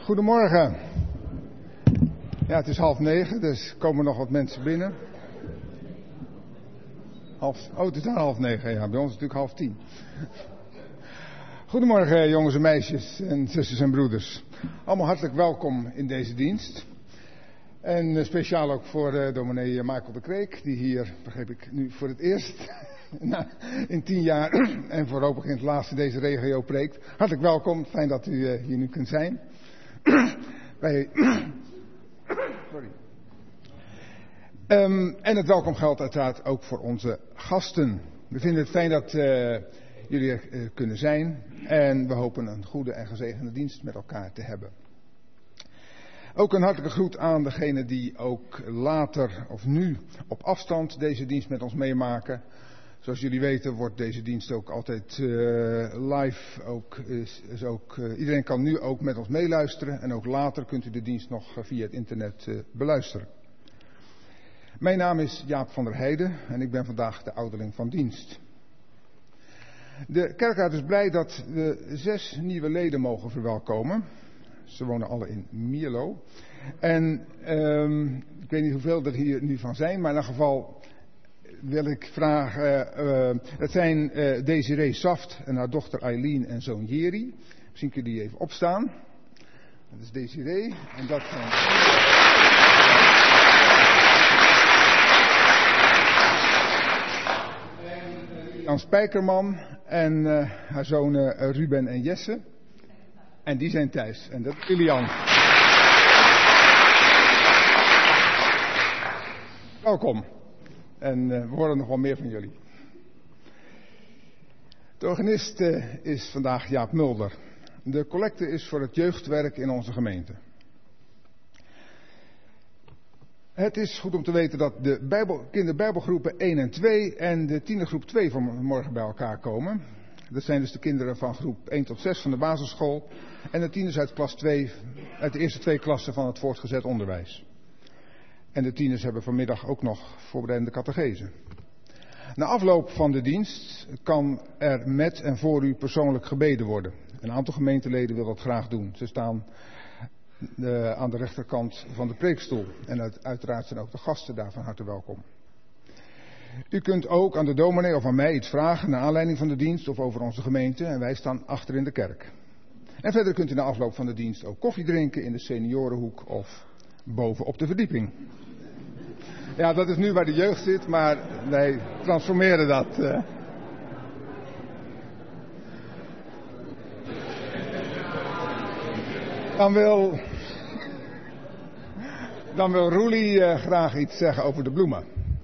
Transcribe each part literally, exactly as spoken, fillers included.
Goedemorgen. Ja, het is half negen, dus er komen nog wat mensen binnen. Half, oh, het is dan half negen, ja, bij ons is het natuurlijk half tien. Goedemorgen jongens en meisjes en zusters en broeders. Allemaal hartelijk welkom in deze dienst. En speciaal ook voor uh, dominee Michael de Kreek, die hier, begreep ik, nu voor het eerst in tien jaar en voorlopig in het laatste deze regio preekt. Hartelijk welkom, fijn dat u uh, hier nu kunt zijn. Wij... Sorry. Um, en het welkom geldt uiteraard ook voor onze gasten. We vinden het fijn dat uh, jullie er uh, kunnen zijn en we hopen een goede en gezegende dienst met elkaar te hebben. Ook een hartelijke groet aan degenen die ook later of nu op afstand deze dienst met ons meemaken. Zoals jullie weten wordt deze dienst ook altijd uh, live. Ook, is, is ook, uh, iedereen kan nu ook met ons meeluisteren en ook later kunt u de dienst nog uh, via het internet uh, beluisteren. Mijn naam is Jaap van der Heijden en ik ben vandaag de ouderling van dienst. De kerkraad is blij dat we zes nieuwe leden mogen verwelkomen. Ze wonen alle in Mierlo. En um, ik weet niet hoeveel er hier nu van zijn, maar in ieder geval wil ik vragen. Uh, uh, het zijn uh, Desiree Saft en haar dochter Eileen en zoon Jeri. Misschien kunnen die even opstaan. Dat is Desiree en dat zijn... Jan Spijkerman en uh, haar zonen uh, Ruben en Jesse. En die zijn thuis. En dat is Ilian. Welkom. En uh, we horen nog wel meer van jullie. De organist uh, is vandaag Jaap Mulder. De collecte is voor het jeugdwerk in onze gemeente. Het is goed om te weten dat de Bijbel, kinderbijbelgroepen één en twee en de tienergroep twee vanmorgen bij elkaar komen. Dat zijn dus de kinderen van groep één tot zes van de basisschool en de tieners uit klas twee, uit de eerste twee klassen van het voortgezet onderwijs. En de tieners hebben vanmiddag ook nog voorbereidende catechese. Na afloop van de dienst kan er met en voor u persoonlijk gebeden worden. Een aantal gemeenteleden wil dat graag doen. Ze staan uh, aan de rechterkant van de preekstoel. En uit, uiteraard zijn ook de gasten daar van harte welkom. U kunt ook aan de dominee of aan mij iets vragen naar aanleiding van de dienst of over onze gemeente. En wij staan achter in de kerk. En verder kunt u na afloop van de dienst ook koffie drinken in de seniorenhoek of boven op de verdieping. Ja, dat is nu waar de jeugd zit, maar wij transformeren dat. Uh. Dan wil, dan wil Roelie uh, graag iets zeggen over de bloemen.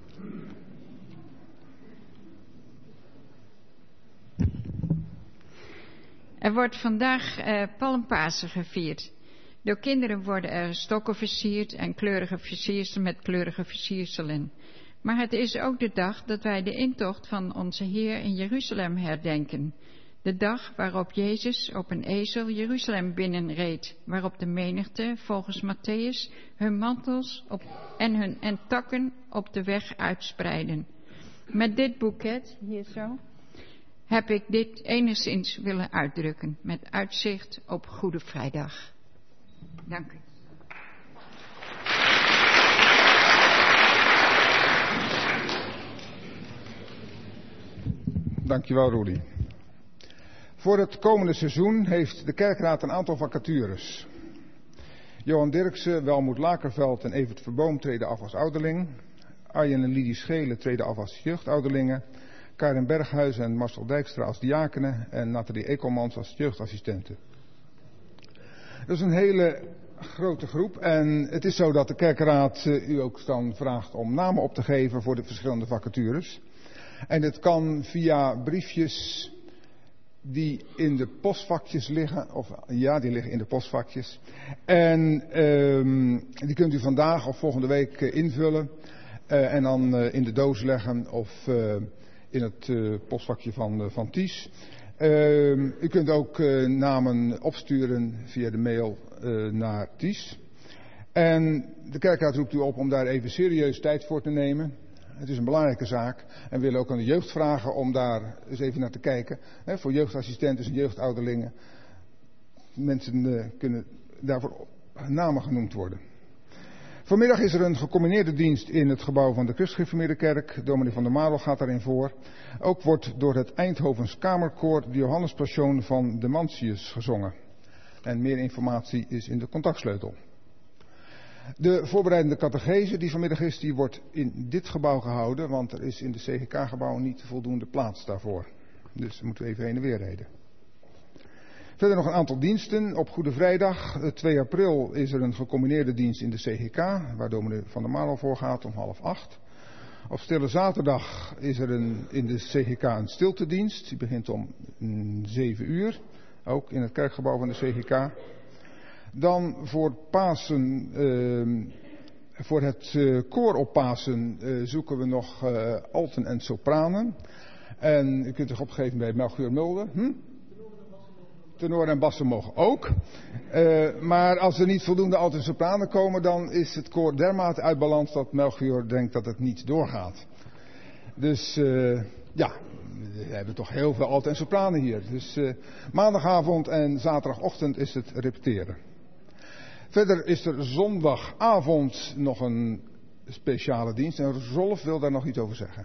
Er wordt vandaag uh, Palmpasen gevierd. Door kinderen worden er stokken versierd en kleurige versierselen met kleurige versierselen. Maar het is ook de dag dat wij de intocht van onze Heer in Jeruzalem herdenken. De dag waarop Jezus op een ezel Jeruzalem binnenreed, waarop de menigte volgens Matthäus hun mantels op en hun en takken op de weg uitspreiden. Met dit boeket, hier zo, heb ik dit enigszins willen uitdrukken, met uitzicht op Goede Vrijdag. Dank u. Dankjewel, Rudy. Voor het komende seizoen heeft de kerkraad een aantal vacatures. Johan Dirksen, Welmoed Lakerveld en Evert Verboom treden af als ouderling. Arjen en Lidie Schelen treden af als jeugdouderlingen. Karin Berghuizen en Marcel Dijkstra als diakenen en Nathalie Ekelmans als jeugdassistenten. Dat is een hele grote groep en het is zo dat de kerkraad uh, u ook dan vraagt om namen op te geven voor de verschillende vacatures. En het kan via briefjes die in de postvakjes liggen, of ja, die liggen in de postvakjes. En um, die kunt u vandaag of volgende week uh, invullen uh, en dan uh, in de doos leggen of uh, in het uh, postvakje van, uh, van Ties. Uh, u kunt ook uh, namen opsturen via de mail uh, naar Ties. En de kerkraad roept u op om daar even serieus tijd voor te nemen. Het is een belangrijke zaak. En we willen ook aan de jeugd vragen om daar eens even naar te kijken. He, voor jeugdassistenten en jeugdouderlingen. Mensen uh, kunnen daarvoor namen genoemd worden. Vanmiddag is er een gecombineerde dienst in het gebouw van de Christgereformeerde Kerk. Dominee van der Marel gaat daarin voor. Ook wordt door het Eindhovens Kamerkoor de Johannespassion van de Mantius gezongen. En meer informatie is in de contactsleutel. De voorbereidende catechese die vanmiddag is, die wordt in dit gebouw gehouden, want er is in de C G K-gebouw niet voldoende plaats daarvoor. Dus moeten we even heen en weer rijden. Verder nog een aantal diensten. Op Goede Vrijdag, twee april, is er een gecombineerde dienst in de C G K, waar dominee van der Marel voor gaat om half acht. Op Stille Zaterdag is er een, in de C G K een stiltedienst. Die begint om zeven uur, ook in het kerkgebouw van de C G K. Dan voor Pasen, uh, voor het uh, koor op Pasen uh, zoeken we nog uh, alten en sopranen. En u kunt zich opgeven bij Melchior Mulder. Hm? Tenoren en bassen mogen ook. Uh, maar als er niet voldoende alten en sopranen komen, dan is het koor dermate uit balans dat Melchior denkt dat het niet doorgaat. Dus uh, ja, we hebben toch heel veel alten en sopranen hier. Dus uh, maandagavond en zaterdagochtend is het repeteren. Verder is er zondagavond nog een speciale dienst. En Rolf wil daar nog iets over zeggen.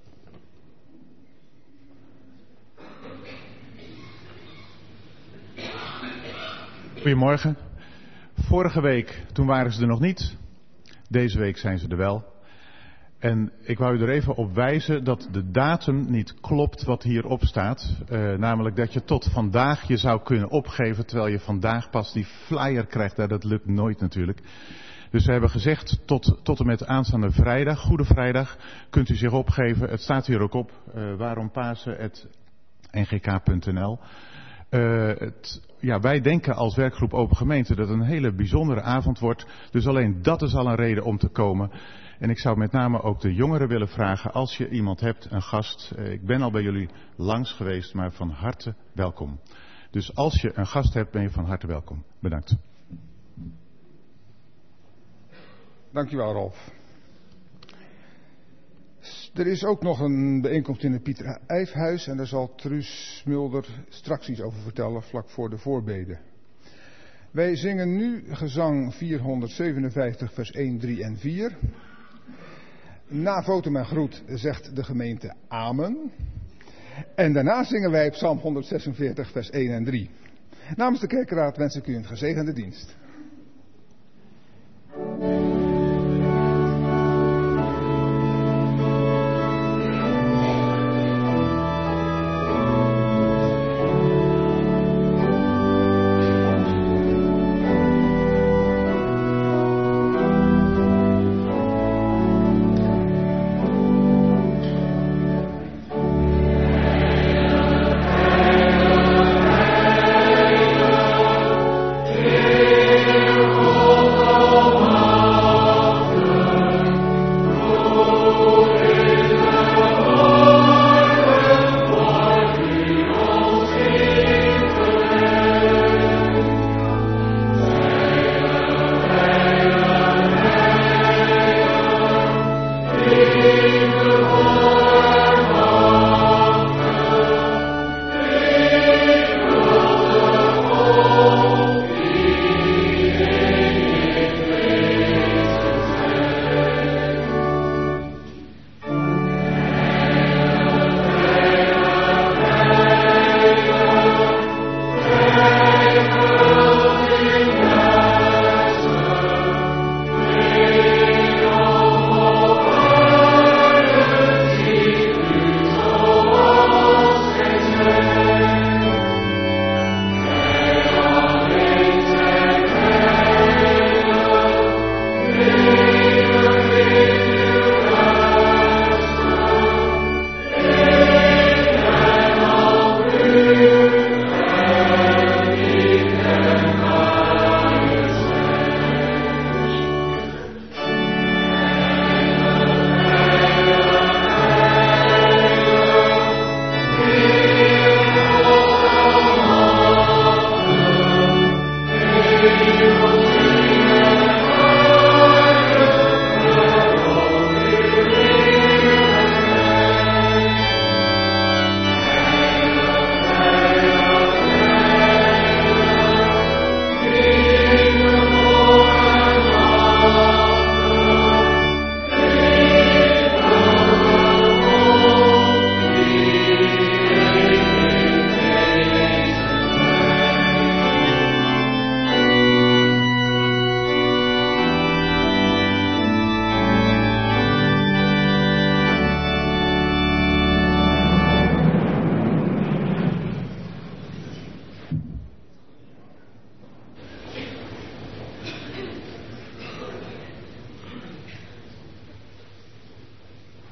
Goedemorgen. Vorige week, toen waren ze er nog niet. Deze week zijn ze er wel. En ik wou u er even op wijzen dat de datum niet klopt wat hierop staat. Uh, namelijk dat je tot vandaag je zou kunnen opgeven, terwijl je vandaag pas die flyer krijgt. Dat lukt nooit natuurlijk. Dus we hebben gezegd tot, tot en met aanstaande vrijdag, Goede Vrijdag, kunt u zich opgeven. Het staat hier ook op, uh, waarom Pasen at n g k punt n l. Uh, het, ja, wij denken als werkgroep Open Gemeente dat het een hele bijzondere avond wordt. Dus alleen dat is al een reden om te komen. En ik zou met name ook de jongeren willen vragen, als je iemand hebt, een gast. Uh, ik ben al bij jullie langs geweest, maar van harte welkom. Dus als je een gast hebt, ben je van harte welkom. Bedankt. Dankjewel, Rolf. Er is ook nog een bijeenkomst in het Pieter Ijfhuis en daar zal Truus Mulder straks iets over vertellen, vlak voor de voorbeden. Wij zingen nu gezang vierhonderdzevenenvijftig vers één, drie en vier. Na votum en groet zegt de gemeente Amen. En daarna zingen wij Psalm honderdzesenveertig vers één en drie. Namens de kerkraad wens ik u een gezegende dienst. Amen.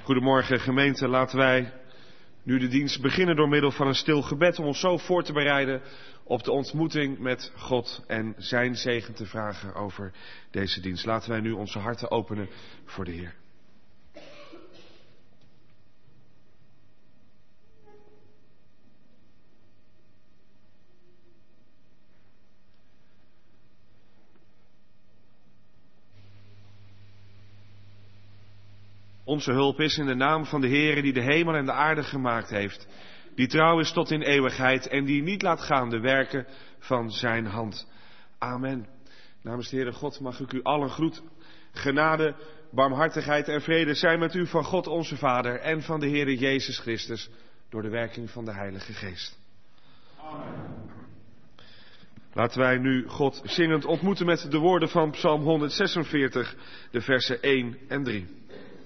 Goedemorgen gemeente, laten wij nu de dienst beginnen door middel van een stil gebed om ons zo voor te bereiden op de ontmoeting met God en zijn zegen te vragen over deze dienst. Laten wij nu onze harten openen voor de Heer. Onze hulp is in de naam van de Heere die de hemel en de aarde gemaakt heeft, die trouw is tot in eeuwigheid en die niet laat gaan de werken van zijn hand. Amen. Namens de Heere God mag ik u allen groet, genade, barmhartigheid en vrede zijn met u van God onze Vader en van de Heere Jezus Christus door de werking van de Heilige Geest. Amen. Laten wij nu God zingend ontmoeten met de woorden van Psalm honderdzesenveertig, de versen één en drie.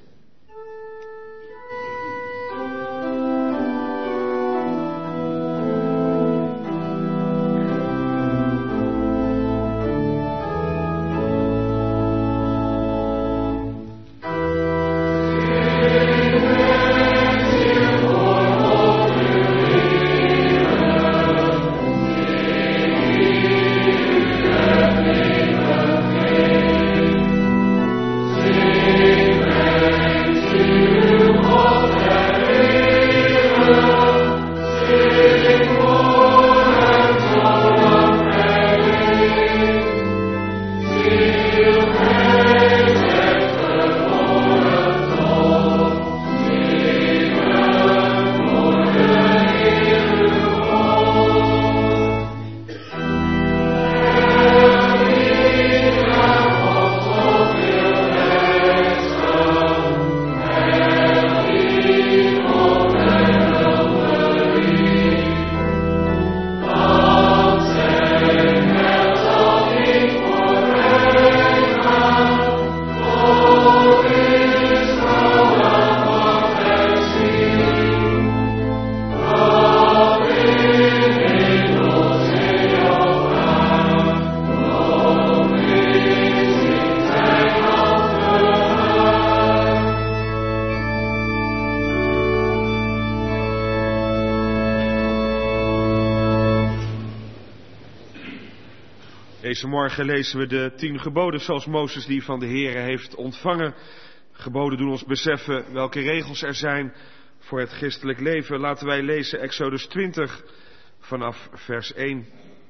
Deze morgen lezen we de tien geboden zoals Mozes die van de Heere heeft ontvangen. Geboden doen ons beseffen welke regels er zijn voor het christelijk leven. Laten wij lezen Exodus twintig vanaf vers één.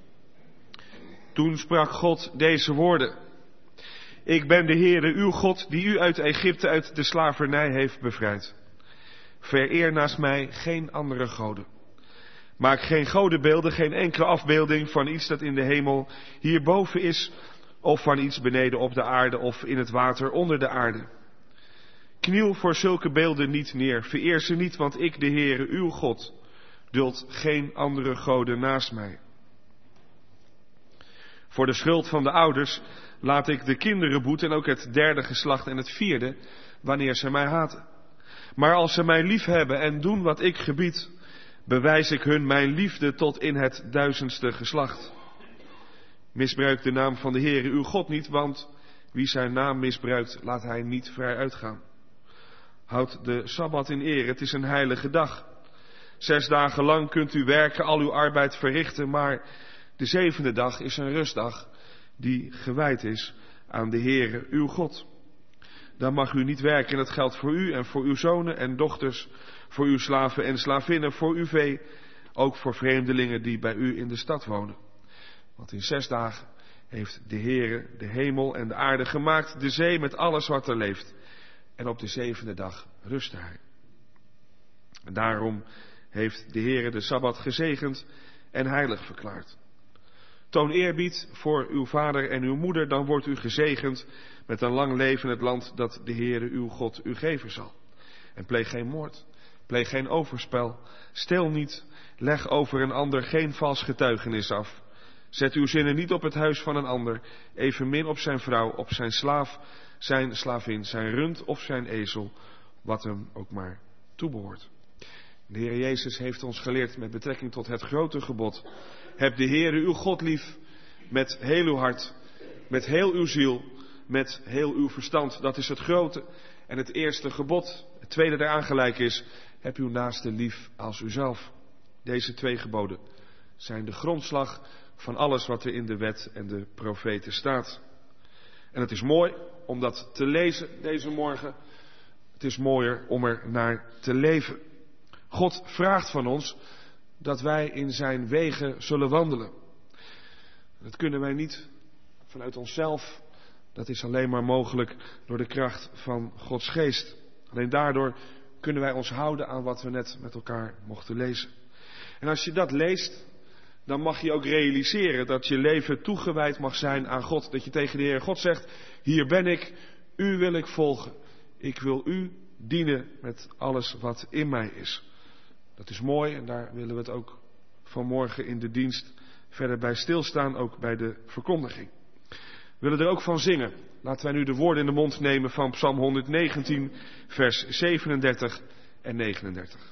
Toen sprak God deze woorden. Ik ben de Heere uw God die u uit Egypte uit de slavernij heeft bevrijd. Vereer naast mij geen andere goden. Maak geen godenbeelden, geen enkele afbeelding van iets dat in de hemel hierboven is, of van iets beneden op de aarde of in het water onder de aarde. Kniel voor zulke beelden niet neer, vereer ze niet, want ik, de Heere, uw God, duld geen andere goden naast mij. Voor de schuld van de ouders laat ik de kinderen boeten en ook het derde geslacht en het vierde, wanneer ze mij haten. Maar als ze mij lief hebben en doen wat ik gebied, bewijs ik hun mijn liefde tot in het duizendste geslacht. Misbruik de naam van de Heere uw God niet, want wie zijn naam misbruikt, laat hij niet vrij uitgaan. Houd de Sabbat in eer, het is een heilige dag. Zes dagen lang kunt u werken, al uw arbeid verrichten, maar de zevende dag is een rustdag die gewijd is aan de Heere uw God. Dan mag u niet werken en dat geldt voor u en voor uw zonen en dochters, voor uw slaven en slavinnen, voor uw vee, ook voor vreemdelingen die bij u in de stad wonen. Want in zes dagen heeft de Heere de hemel en de aarde gemaakt, de zee met alles wat er leeft. En op de zevende dag rustte hij. En daarom heeft de Heere de Sabbat gezegend en heilig verklaard. Toon eerbied voor uw vader en uw moeder, dan wordt u gezegend met een lang leven in het land dat de Heere uw God u geven zal. En pleeg geen moord, pleeg geen overspel, steel niet, leg over een ander geen vals getuigenis af. Zet uw zinnen niet op het huis van een ander, evenmin op zijn vrouw, op zijn slaaf, zijn slavin, zijn rund of zijn ezel, wat hem ook maar toebehoort. De Heer Jezus heeft ons geleerd met betrekking tot het grote gebod. Heb de Heere uw God lief met heel uw hart, met heel uw ziel, met heel uw verstand. Dat is het grote en het eerste gebod. Het tweede daaraan gelijk is, heb uw naaste lief als uzelf. Deze twee geboden zijn de grondslag van alles wat er in de wet en de profeten staat. En het is mooi om dat te lezen deze morgen. Het is mooier om er naar te leven. God vraagt van ons dat wij in zijn wegen zullen wandelen. Dat kunnen wij niet vanuit onszelf. Dat is alleen maar mogelijk door de kracht van Gods geest. Alleen daardoor kunnen wij ons houden aan wat we net met elkaar mochten lezen. En als je dat leest, dan mag je ook realiseren dat je leven toegewijd mag zijn aan God. Dat je tegen de Heer God zegt, hier ben ik, u wil ik volgen. Ik wil u dienen met alles wat in mij is. Dat is mooi en daar willen we het ook vanmorgen in de dienst verder bij stilstaan, ook bij de verkondiging. We willen er ook van zingen. Laten wij nu de woorden in de mond nemen van Psalm honderdnegentien, vers zevenendertig en negenendertig.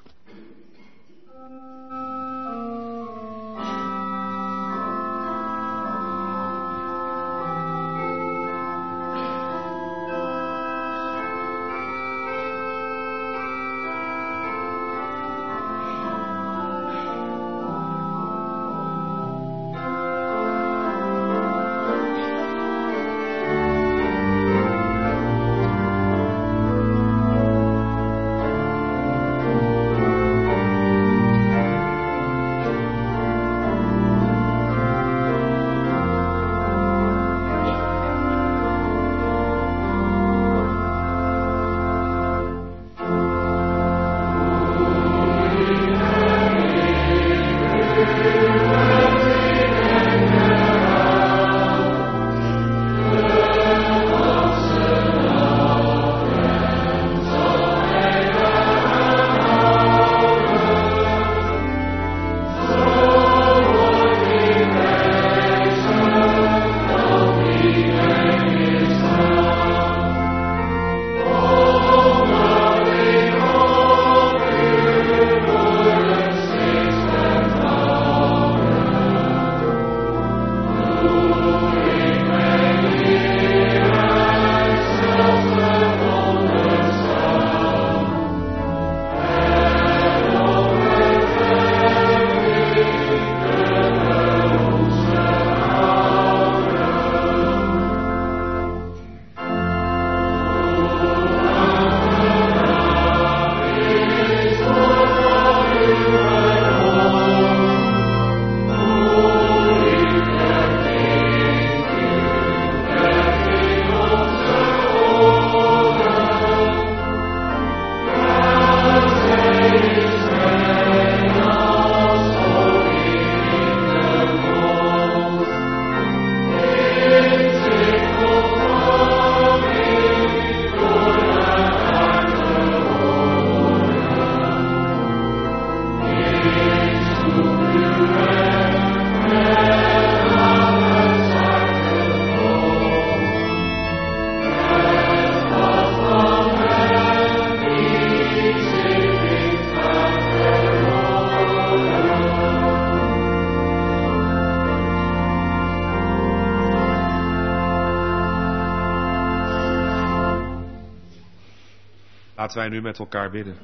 Laten wij nu met elkaar bidden.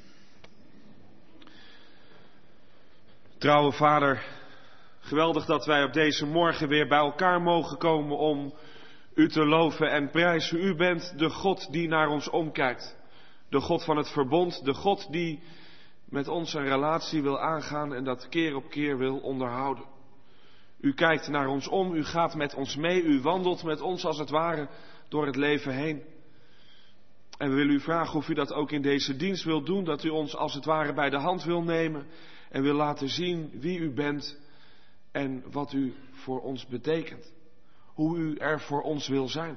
Trouwe Vader, geweldig dat wij op deze morgen weer bij elkaar mogen komen om u te loven en prijzen. U bent de God die naar ons omkijkt. De God van het verbond, de God die met ons een relatie wil aangaan en dat keer op keer wil onderhouden. U kijkt naar ons om, u gaat met ons mee, u wandelt met ons als het ware door het leven heen. En we willen u vragen of u dat ook in deze dienst wilt doen, dat u ons als het ware bij de hand wil nemen en wil laten zien wie u bent en wat u voor ons betekent. Hoe u er voor ons wil zijn.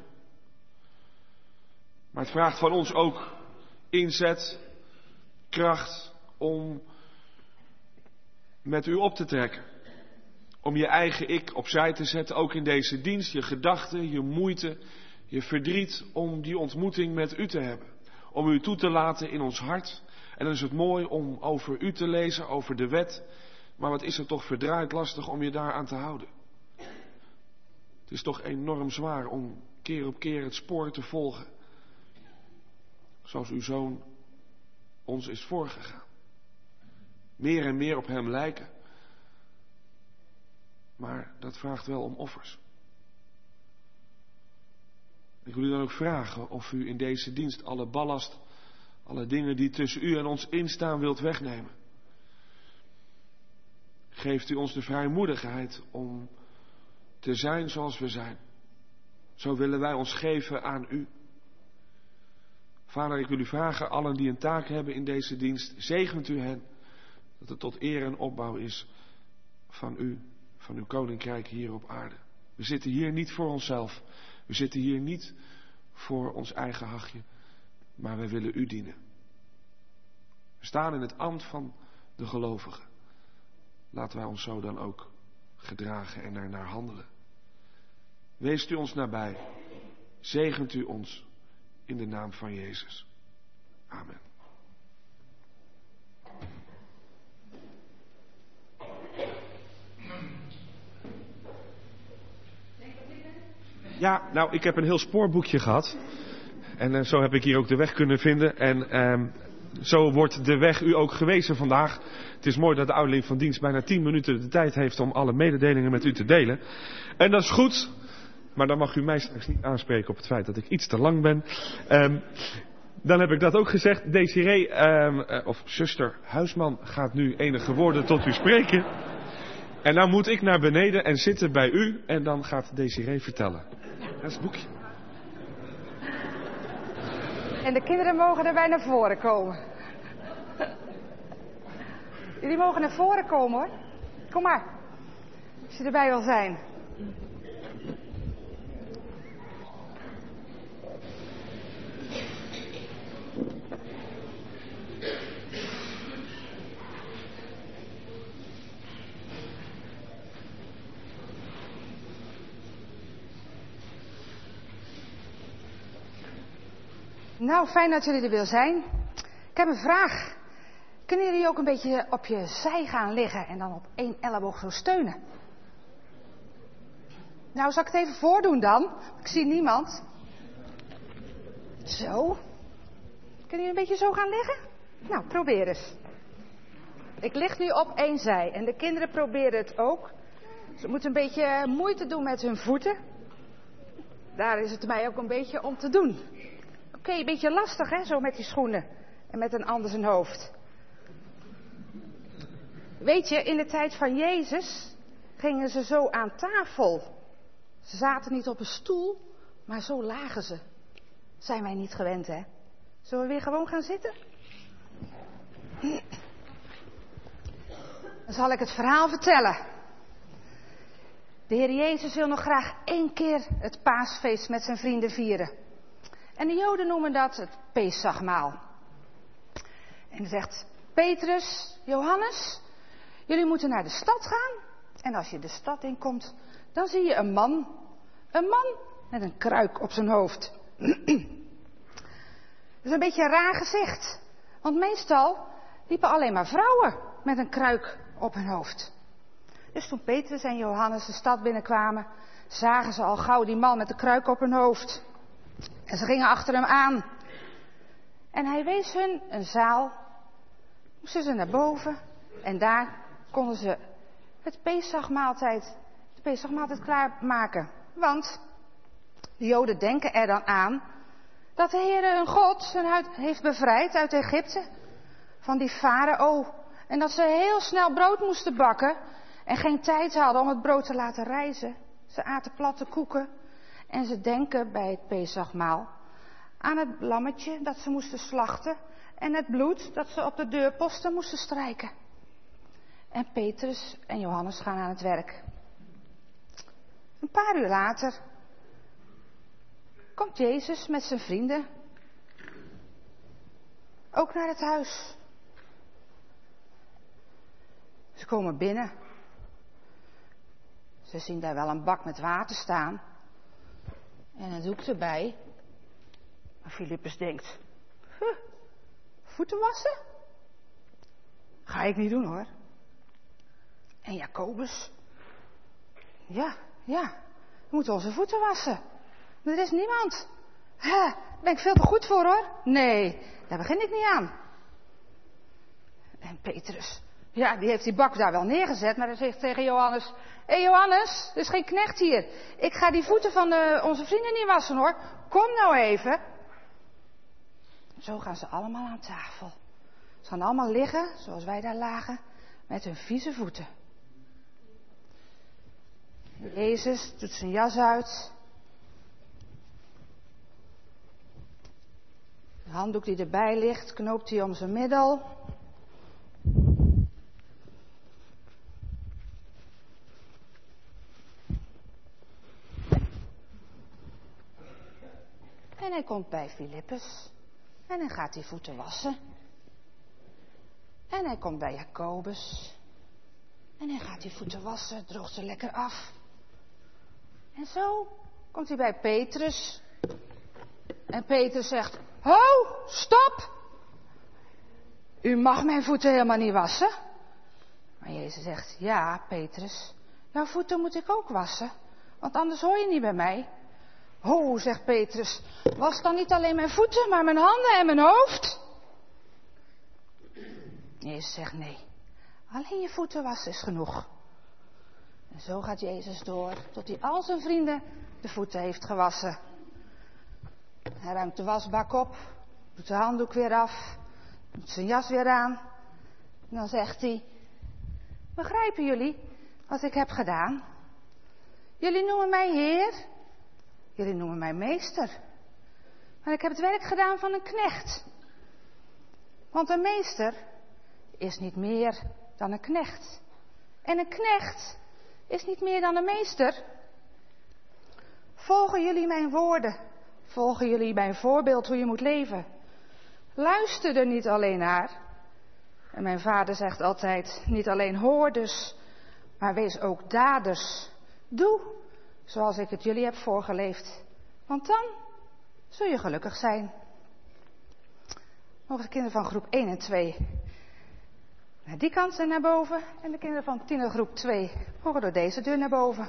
Maar het vraagt van ons ook inzet, kracht om met u op te trekken. Om je eigen ik opzij te zetten, ook in deze dienst, je gedachten, je moeite, je verdriet om die ontmoeting met u te hebben. Om u toe te laten in ons hart. En dan is het mooi om over u te lezen, over de wet. Maar wat is het toch verdraaid lastig om je daar aan te houden. Het is toch enorm zwaar om keer op keer het spoor te volgen. Zoals uw Zoon ons is voorgegaan. Meer en meer op hem lijken. Maar dat vraagt wel om offers. Ik wil u dan ook vragen of u in deze dienst alle ballast, alle dingen die tussen u en ons instaan wilt wegnemen. Geeft u ons de vrijmoedigheid om te zijn zoals we zijn. Zo willen wij ons geven aan u. Vader, ik wil u vragen, allen die een taak hebben in deze dienst, zegent u hen, dat het tot eer en opbouw is van u, van uw koninkrijk hier op aarde. We zitten hier niet voor onszelf, we zitten hier niet voor ons eigen hachje, maar wij willen u dienen. We staan in het ambt van de gelovigen. Laten wij ons zo dan ook gedragen en daarnaar handelen. Weest u ons nabij, zegent u ons in de naam van Jezus. Amen. Ja, nou, ik heb een heel spoorboekje gehad. En uh, zo heb ik hier ook de weg kunnen vinden. En uh, zo wordt de weg u ook gewezen vandaag. Het is mooi dat de ouderling van dienst bijna tien minuten de tijd heeft om alle mededelingen met u te delen. En dat is goed. Maar dan mag u mij straks niet aanspreken op het feit dat ik iets te lang ben. Um, dan heb ik dat ook gezegd. Desiree, um, uh, of zuster Huisman, gaat nu enige woorden tot u spreken. En nou moet ik naar beneden en zitten bij u. En dan gaat Desiree vertellen. Dat is het boekje. En de kinderen mogen erbij naar voren komen. Jullie mogen naar voren komen hoor. Kom maar. Als je erbij wil zijn. Nou, fijn dat jullie er weer zijn. Ik heb een vraag. Kunnen jullie ook een beetje op je zij gaan liggen en dan op één elleboog zo steunen? Nou, zal ik het even voordoen dan? Ik zie niemand. Zo. Kunnen jullie een beetje zo gaan liggen? Nou, probeer eens. Ik lig nu op één zij en de kinderen proberen het ook. Ze moeten een beetje moeite doen met hun voeten. Daar is het mij ook een beetje om te doen. Oké, okay, een beetje lastig hè, zo met die schoenen en met een ander zijn hoofd. Weet je, in de tijd van Jezus gingen ze zo aan tafel. Ze zaten niet op een stoel, maar zo lagen ze. Zijn wij niet gewend, hè? Zullen we weer gewoon gaan zitten? Dan zal ik het verhaal vertellen. De Heer Jezus wil nog graag één keer het paasfeest met zijn vrienden vieren. En de Joden noemen dat het Pesachmaal. En hij zegt, Petrus, Johannes, jullie moeten naar de stad gaan. En als je de stad inkomt, dan zie je een man. Een man met een kruik op zijn hoofd. Dat is een beetje een raar gezicht. Want meestal liepen alleen maar vrouwen met een kruik op hun hoofd. Dus toen Petrus en Johannes de stad binnenkwamen, zagen ze al gauw die man met de kruik op hun hoofd. En ze gingen achter hem aan. En hij wees hun een zaal. Moesten ze naar boven. En daar konden ze het Pesachmaaltijd, de Pesachmaaltijd klaarmaken. Want de Joden denken er dan aan dat de Heer hun God hun heeft bevrijd uit Egypte. Van die farao. En dat ze heel snel brood moesten bakken. En geen tijd hadden om het brood te laten rijzen. Ze aten platte koeken. En ze denken bij het Pesachmaal aan het lammetje dat ze moesten slachten. En het bloed dat ze op de deurposten moesten strijken. En Petrus en Johannes gaan aan het werk. Een paar uur later komt Jezus met zijn vrienden ook naar het huis. Ze komen binnen. Ze zien daar wel een bak met water staan. En een doek erbij. Maar Filippus denkt, huh, voeten wassen? Ga ik niet doen hoor. En Jacobus, ja, ja, we moeten onze voeten wassen. Er is niemand. Daar ben ik veel te goed voor, hoor. Nee, daar begin ik niet aan. En Petrus, ja, die heeft die bak daar wel neergezet, maar hij zegt tegen Johannes: Hé hey Johannes, er is geen knecht hier. Ik ga die voeten van de, onze vrienden niet wassen, hoor. Kom nou even. Zo gaan ze allemaal aan tafel. Ze gaan allemaal liggen, zoals wij daar lagen, met hun vieze voeten. Jezus doet zijn jas uit. De handdoek die erbij ligt, knoopt hij om zijn middel. En hij komt bij Filippus. En hij gaat die voeten wassen. En hij komt bij Jacobus. En hij gaat die voeten wassen, droogt ze lekker af. En zo komt hij bij Petrus. En Petrus zegt: Ho, stop! U mag mijn voeten helemaal niet wassen. Maar Jezus zegt: Ja, Petrus, jouw voeten moet ik ook wassen. Want anders hoor je niet bij mij. Ho, zegt Petrus, was dan niet alleen mijn voeten, maar mijn handen en mijn hoofd? Jezus zegt: Nee, alleen je voeten wassen is genoeg. En zo gaat Jezus door, tot hij al zijn vrienden de voeten heeft gewassen. Hij ruimt de wasbak op, doet de handdoek weer af, doet zijn jas weer aan. En dan zegt hij: Begrijpen jullie wat ik heb gedaan? Jullie noemen mij Heer, jullie noemen mij Meester. Maar ik heb het werk gedaan van een knecht. Want een meester is niet meer dan een knecht. En een knecht is niet meer dan een meester. Volgen jullie mijn woorden? Volgen jullie mijn voorbeeld hoe je moet leven? Luister er niet alleen naar. En mijn vader zegt altijd: niet alleen hoorders, maar wees ook daders. Doe zoals ik het jullie heb voorgeleefd. Want dan zul je gelukkig zijn. Mogen de kinderen van groep één en twee naar die kant en naar boven. En de kinderen van tienergroep twee mogen door deze deur naar boven.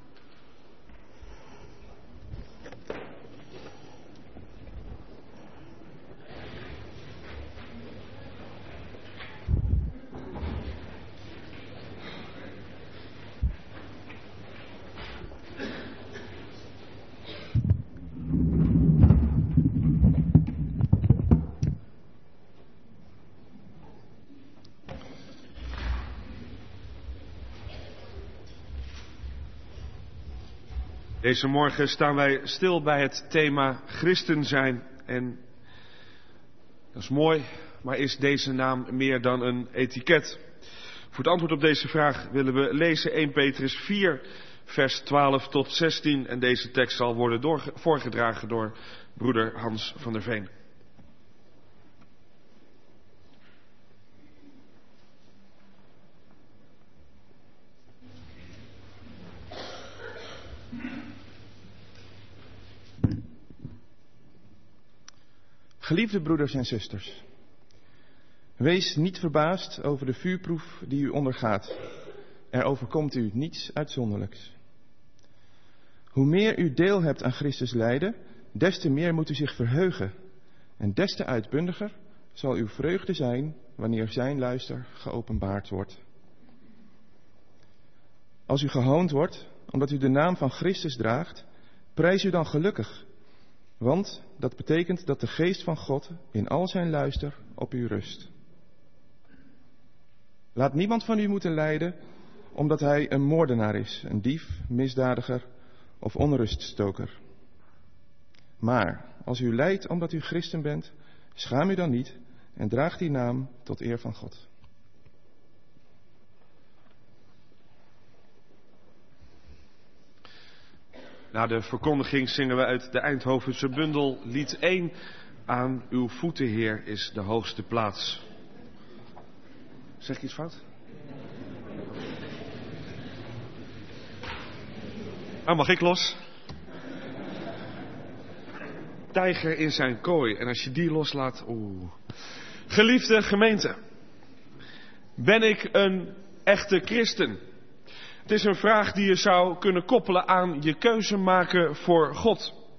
Deze morgen staan wij stil bij het thema christen zijn. En dat is mooi, maar is deze naam meer dan een etiket? Voor het antwoord op deze vraag willen we lezen eerste Petrus vier, vers twaalf tot zestien. En deze tekst zal worden doorge- voorgedragen door broeder Hans van der Veen. Geliefde broeders en zusters, wees niet verbaasd over de vuurproef die u ondergaat. Er overkomt u niets uitzonderlijks. Hoe meer u deel hebt aan Christus lijden, des te meer moet u zich verheugen. En des te uitbundiger zal uw vreugde zijn wanneer zijn luister geopenbaard wordt. Als u gehoond wordt, omdat u de naam van Christus draagt, prijs u dan gelukkig. Want dat betekent dat de geest van God in al zijn luister op u rust. Laat niemand van u moeten lijden omdat hij een moordenaar is, een dief, misdadiger of onruststoker. Maar als u lijdt omdat u christen bent, schaam u dan niet en draag die naam tot eer van God. Na de verkondiging zingen we uit de Eindhovense bundel lied één. Aan uw voeten, Heer, is de hoogste plaats. Zeg ik iets fout? Ah, mag ik los? Tijger in zijn kooi. En als je die loslaat, oeh. Geliefde gemeente. Ben ik een echte christen? Het is een vraag die je zou kunnen koppelen aan je keuze maken voor God.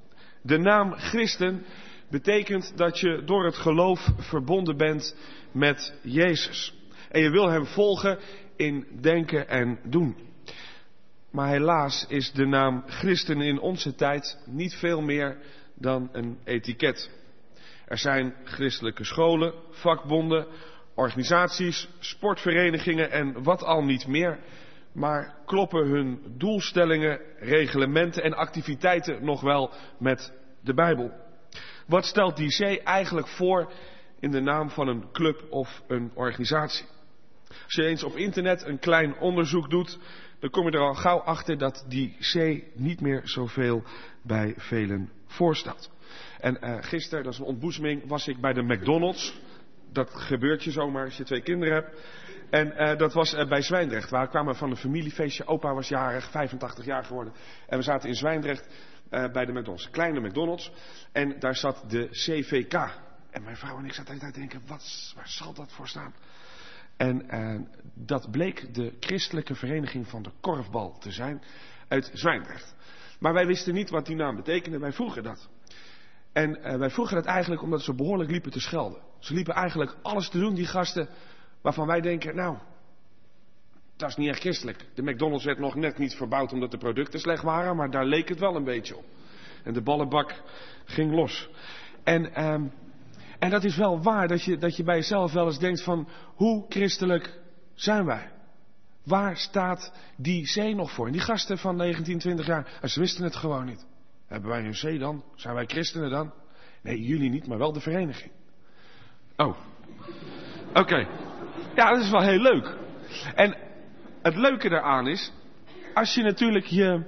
De naam christen betekent dat je door het geloof verbonden bent met Jezus. En je wil hem volgen in denken en doen. Maar helaas is de naam christen in onze tijd niet veel meer dan een etiket. Er zijn christelijke scholen, vakbonden, organisaties, sportverenigingen en wat al niet meer. Maar kloppen hun doelstellingen, reglementen en activiteiten nog wel met de Bijbel? Wat stelt die zee eigenlijk voor in de naam van een club of een organisatie? Als je eens op internet een klein onderzoek doet, dan kom je er al gauw achter dat die zee niet meer zoveel bij velen voorstelt. En uh, gisteren, dat is een ontboezeming, was ik bij de McDonald's. Dat gebeurt je zomaar als je twee kinderen hebt. En uh, dat was uh, bij Zwijndrecht. We kwamen van een familiefeestje. Opa was jarig, vijfentachtig jaar geworden. En we zaten in Zwijndrecht uh, bij de McDonald's. Een kleine McDonald's. En daar zat de C V K. En mijn vrouw en ik zaten de hele tijd te denken, wat, waar zal dat voor staan? En uh, dat bleek de christelijke vereniging van de korfbal te zijn uit Zwijndrecht. Maar wij wisten niet wat die naam betekende. Wij vroegen dat. En uh, wij vroegen dat eigenlijk omdat ze behoorlijk liepen te schelden. Ze liepen eigenlijk alles te doen, die gasten, waarvan wij denken, nou, dat is niet echt christelijk. De McDonald's werd nog net niet verbouwd omdat de producten slecht waren, maar daar leek het wel een beetje op. En de ballenbak ging los. En, um, en dat is wel waar, dat je, dat je bij jezelf wel eens denkt van, hoe christelijk zijn wij? Waar staat die zee nog voor? En die gasten van negentien, twintig jaar, ze wisten het gewoon niet. Hebben wij een zee dan? Zijn wij christenen dan? Nee, jullie niet, maar wel de vereniging. Oh. Oké. Okay. Ja, dat is wel heel leuk. En het leuke daaraan is, als je natuurlijk je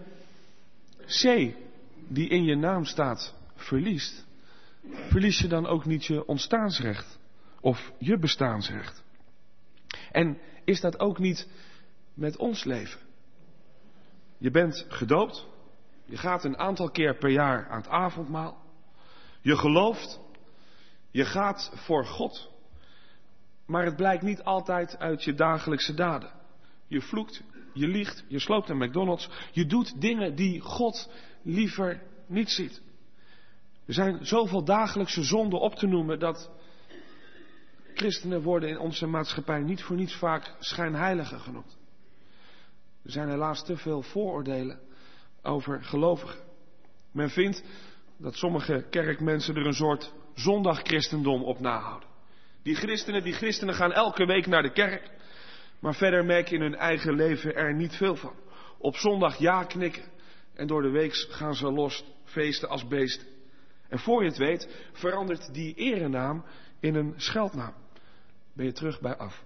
zee die in je naam staat verliest, verlies je dan ook niet je ontstaansrecht of je bestaansrecht. En is dat ook niet met ons leven? Je bent gedoopt. Je gaat een aantal keer per jaar aan het avondmaal. Je gelooft. Je gaat voor God. Maar het blijkt niet altijd uit je dagelijkse daden. Je vloekt, je liegt, je sloopt een McDonald's. Je doet dingen die God liever niet ziet. Er zijn zoveel dagelijkse zonden op te noemen dat christenen worden in onze maatschappij niet voor niets vaak schijnheiligen genoemd. Er zijn helaas te veel vooroordelen over gelovigen. Men vindt dat sommige kerkmensen er een soort zondagchristendom op nahouden. Die christenen, die christenen gaan elke week naar de kerk, maar verder merk je in hun eigen leven er niet veel van. Op zondag ja knikken en door de week gaan ze los, feesten als beesten. En voor je het weet verandert die erenaam in een scheldnaam. Ben je terug bij af.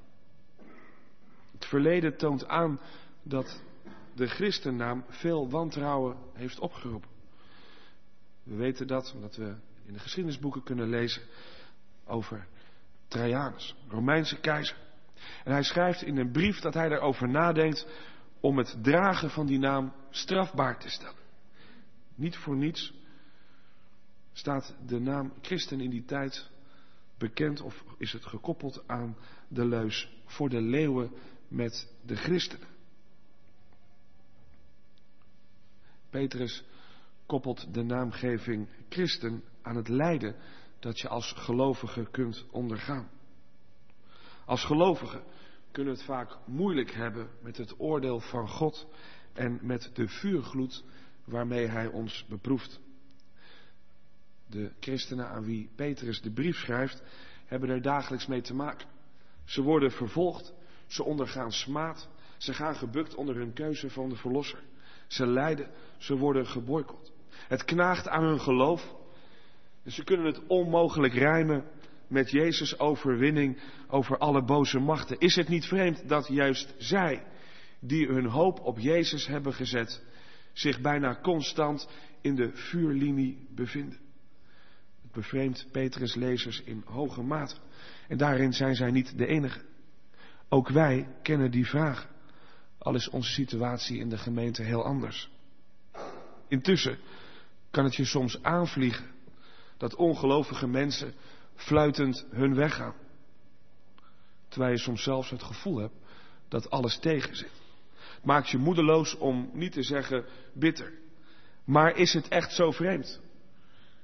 Het verleden toont aan dat de christennaam veel wantrouwen heeft opgeroepen. We weten dat omdat we in de geschiedenisboeken kunnen lezen over Trajanus, Romeinse keizer. En hij schrijft in een brief dat hij erover nadenkt om het dragen van die naam strafbaar te stellen. Niet voor niets staat de naam christen in die tijd bekend of is het gekoppeld aan de leus voor de leeuwen met de christenen. Petrus koppelt de naamgeving christen aan het lijden dat je als gelovige kunt ondergaan. Als gelovigen kunnen we het vaak moeilijk hebben met het oordeel van God en met de vuurgloed waarmee hij ons beproeft. De christenen aan wie Petrus de brief schrijft, hebben er dagelijks mee te maken. Ze worden vervolgd, ze ondergaan smaad, ze gaan gebukt onder hun keuze van de verlosser. Ze lijden, ze worden geboycott. Het knaagt aan hun geloof. En ze kunnen het onmogelijk rijmen met Jezus' overwinning over alle boze machten. Is het niet vreemd dat juist zij, die hun hoop op Jezus hebben gezet, zich bijna constant in de vuurlinie bevinden? Het bevreemdt Petrus' lezers in hoge mate. En daarin zijn zij niet de enige. Ook wij kennen die vragen. Al is onze situatie in de gemeente heel anders. Intussen kan het je soms aanvliegen dat ongelovige mensen fluitend hun weg gaan. Terwijl je soms zelfs het gevoel hebt dat alles tegen zit. Het maakt je moedeloos om niet te zeggen bitter. Maar is het echt zo vreemd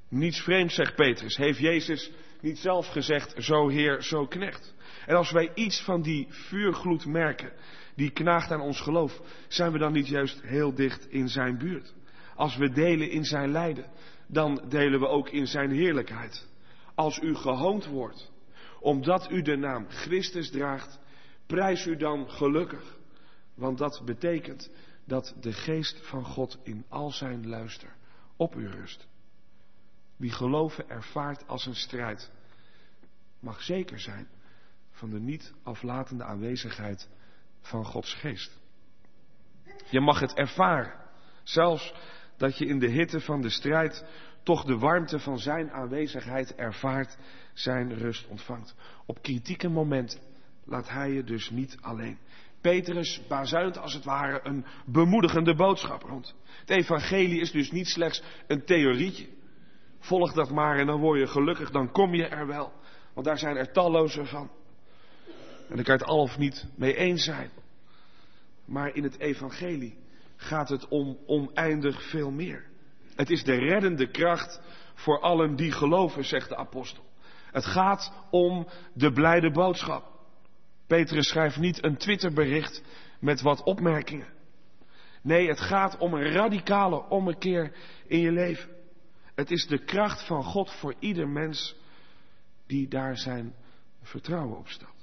Niets vreemds, zegt Petrus. Heeft Jezus niet zelf gezegd, zo Heer, zo knecht? En als wij iets van die vuurgloed merken, die knaagt aan ons geloof, zijn we dan niet juist heel dicht in zijn buurt? Als we delen in zijn lijden, dan delen we ook in zijn heerlijkheid. Als u gehoond wordt, omdat u de naam Christus draagt, prijs u dan gelukkig. Want dat betekent dat de geest van God in al zijn luister op u rust. Wie geloven ervaart als een strijd, mag zeker zijn van de niet aflatende aanwezigheid van Gods geest. Je mag het ervaren, zelfs dat je in de hitte van de strijd toch de warmte van zijn aanwezigheid ervaart, zijn rust ontvangt. Op kritieke momenten laat hij je dus niet alleen. Petrus bazuint als het ware een bemoedigende boodschap rond. Het evangelie is dus niet slechts een theorietje. Volg dat maar en dan word je gelukkig, dan kom je er wel. Want daar zijn er talloze van. En daar kan je het al of niet mee eens zijn. Maar in het evangelie gaat het om oneindig veel meer. Het is de reddende kracht voor allen die geloven, zegt de apostel. Het gaat om de blijde boodschap. Petrus schrijft niet een Twitterbericht met wat opmerkingen. Nee, het gaat om een radicale ommekeer in je leven. Het is de kracht van God voor ieder mens die daar zijn vertrouwen op stelt.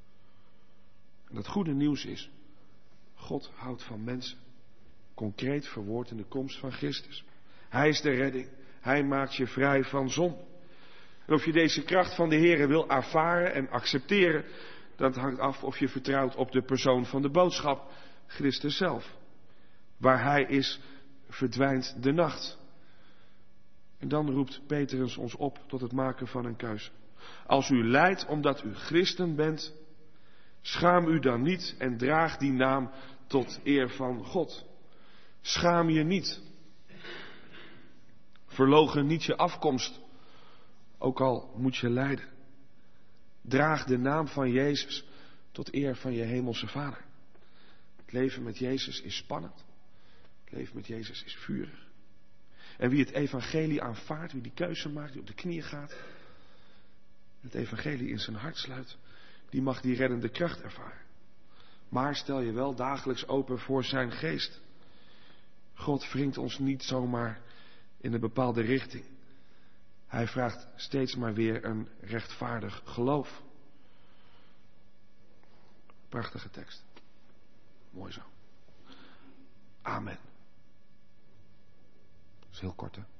En het goede nieuws is, God houdt van mensen. Concreet verwoord in de komst van Christus. Hij is de redding. Hij maakt je vrij van zonde. En of je deze kracht van de Heer wil ervaren en accepteren, dat hangt af of je vertrouwt op de persoon van de boodschap, Christus zelf. Waar Hij is, verdwijnt de nacht. En dan roept Petrus ons op tot het maken van een keuze. Als u lijdt omdat u christen bent, schaam u dan niet en draag die naam tot eer van God. Schaam je niet. Verloochen niet je afkomst, ook al moet je lijden. Draag de naam van Jezus tot eer van je hemelse Vader. Het leven met Jezus is spannend. Het leven met Jezus is vurig. En wie het evangelie aanvaardt, wie die keuze maakt, die op de knieën gaat, het evangelie in zijn hart sluit, die mag die reddende kracht ervaren. Maar stel je wel dagelijks open voor zijn geest. God wringt ons niet zomaar in een bepaalde richting. Hij vraagt steeds maar weer een rechtvaardig geloof. Prachtige tekst. Mooi zo. Amen. Dat is heel kort, hè?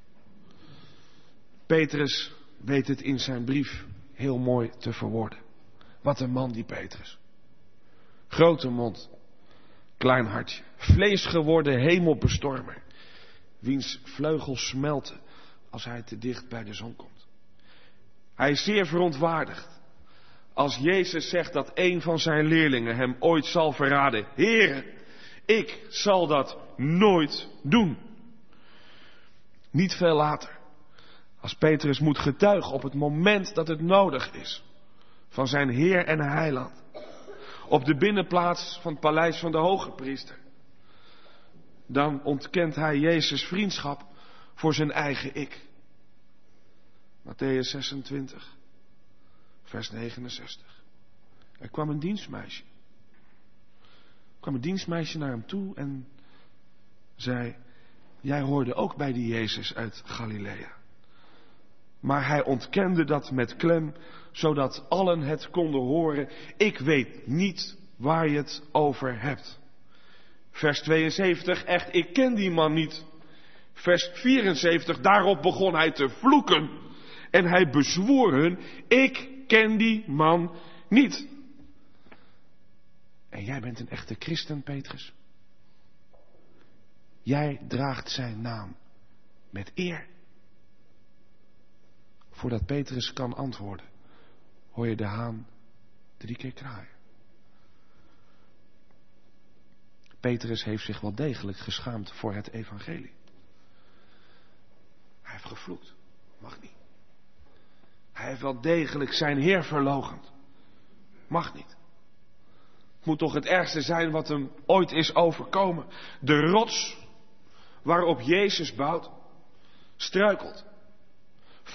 Petrus weet het in zijn brief heel mooi te verwoorden. Wat een man die Petrus. Grote mond, klein hartje, vlees geworden hemelbestormer, wiens vleugels smelten als hij te dicht bij de zon komt. Hij is zeer verontwaardigd als Jezus zegt dat een van zijn leerlingen hem ooit zal verraden. Heere, ik zal dat nooit doen. Niet veel later, als Petrus moet getuigen op het moment dat het nodig is, van zijn Heer en Heiland, op de binnenplaats van het paleis van de hoge priester, dan ontkent hij Jezus vriendschap voor zijn eigen ik. Mattheüs zesentwintig, vers negenenzestig. Er kwam een dienstmeisje. Er kwam een dienstmeisje naar hem toe en zei, jij hoorde ook bij die Jezus uit Galilea. Maar hij ontkende dat met klem, zodat allen het konden horen. Ik weet niet waar je het over hebt. Vers tweeënzeventig, echt, ik ken die man niet. Vers vierenzeventig, daarop begon hij te vloeken. En hij bezwoer hun, ik ken die man niet. En jij bent een echte christen, Petrus. Jij draagt zijn naam met eer. Voordat Petrus kan antwoorden, hoor je de haan drie keer kraaien. Petrus heeft zich wel degelijk geschaamd voor het evangelie. Hij heeft gevloekt. Mag niet. Hij heeft wel degelijk zijn Heer verloochend. Mag niet. Het moet toch het ergste zijn wat hem ooit is overkomen. De rots waarop Jezus bouwt, struikelt.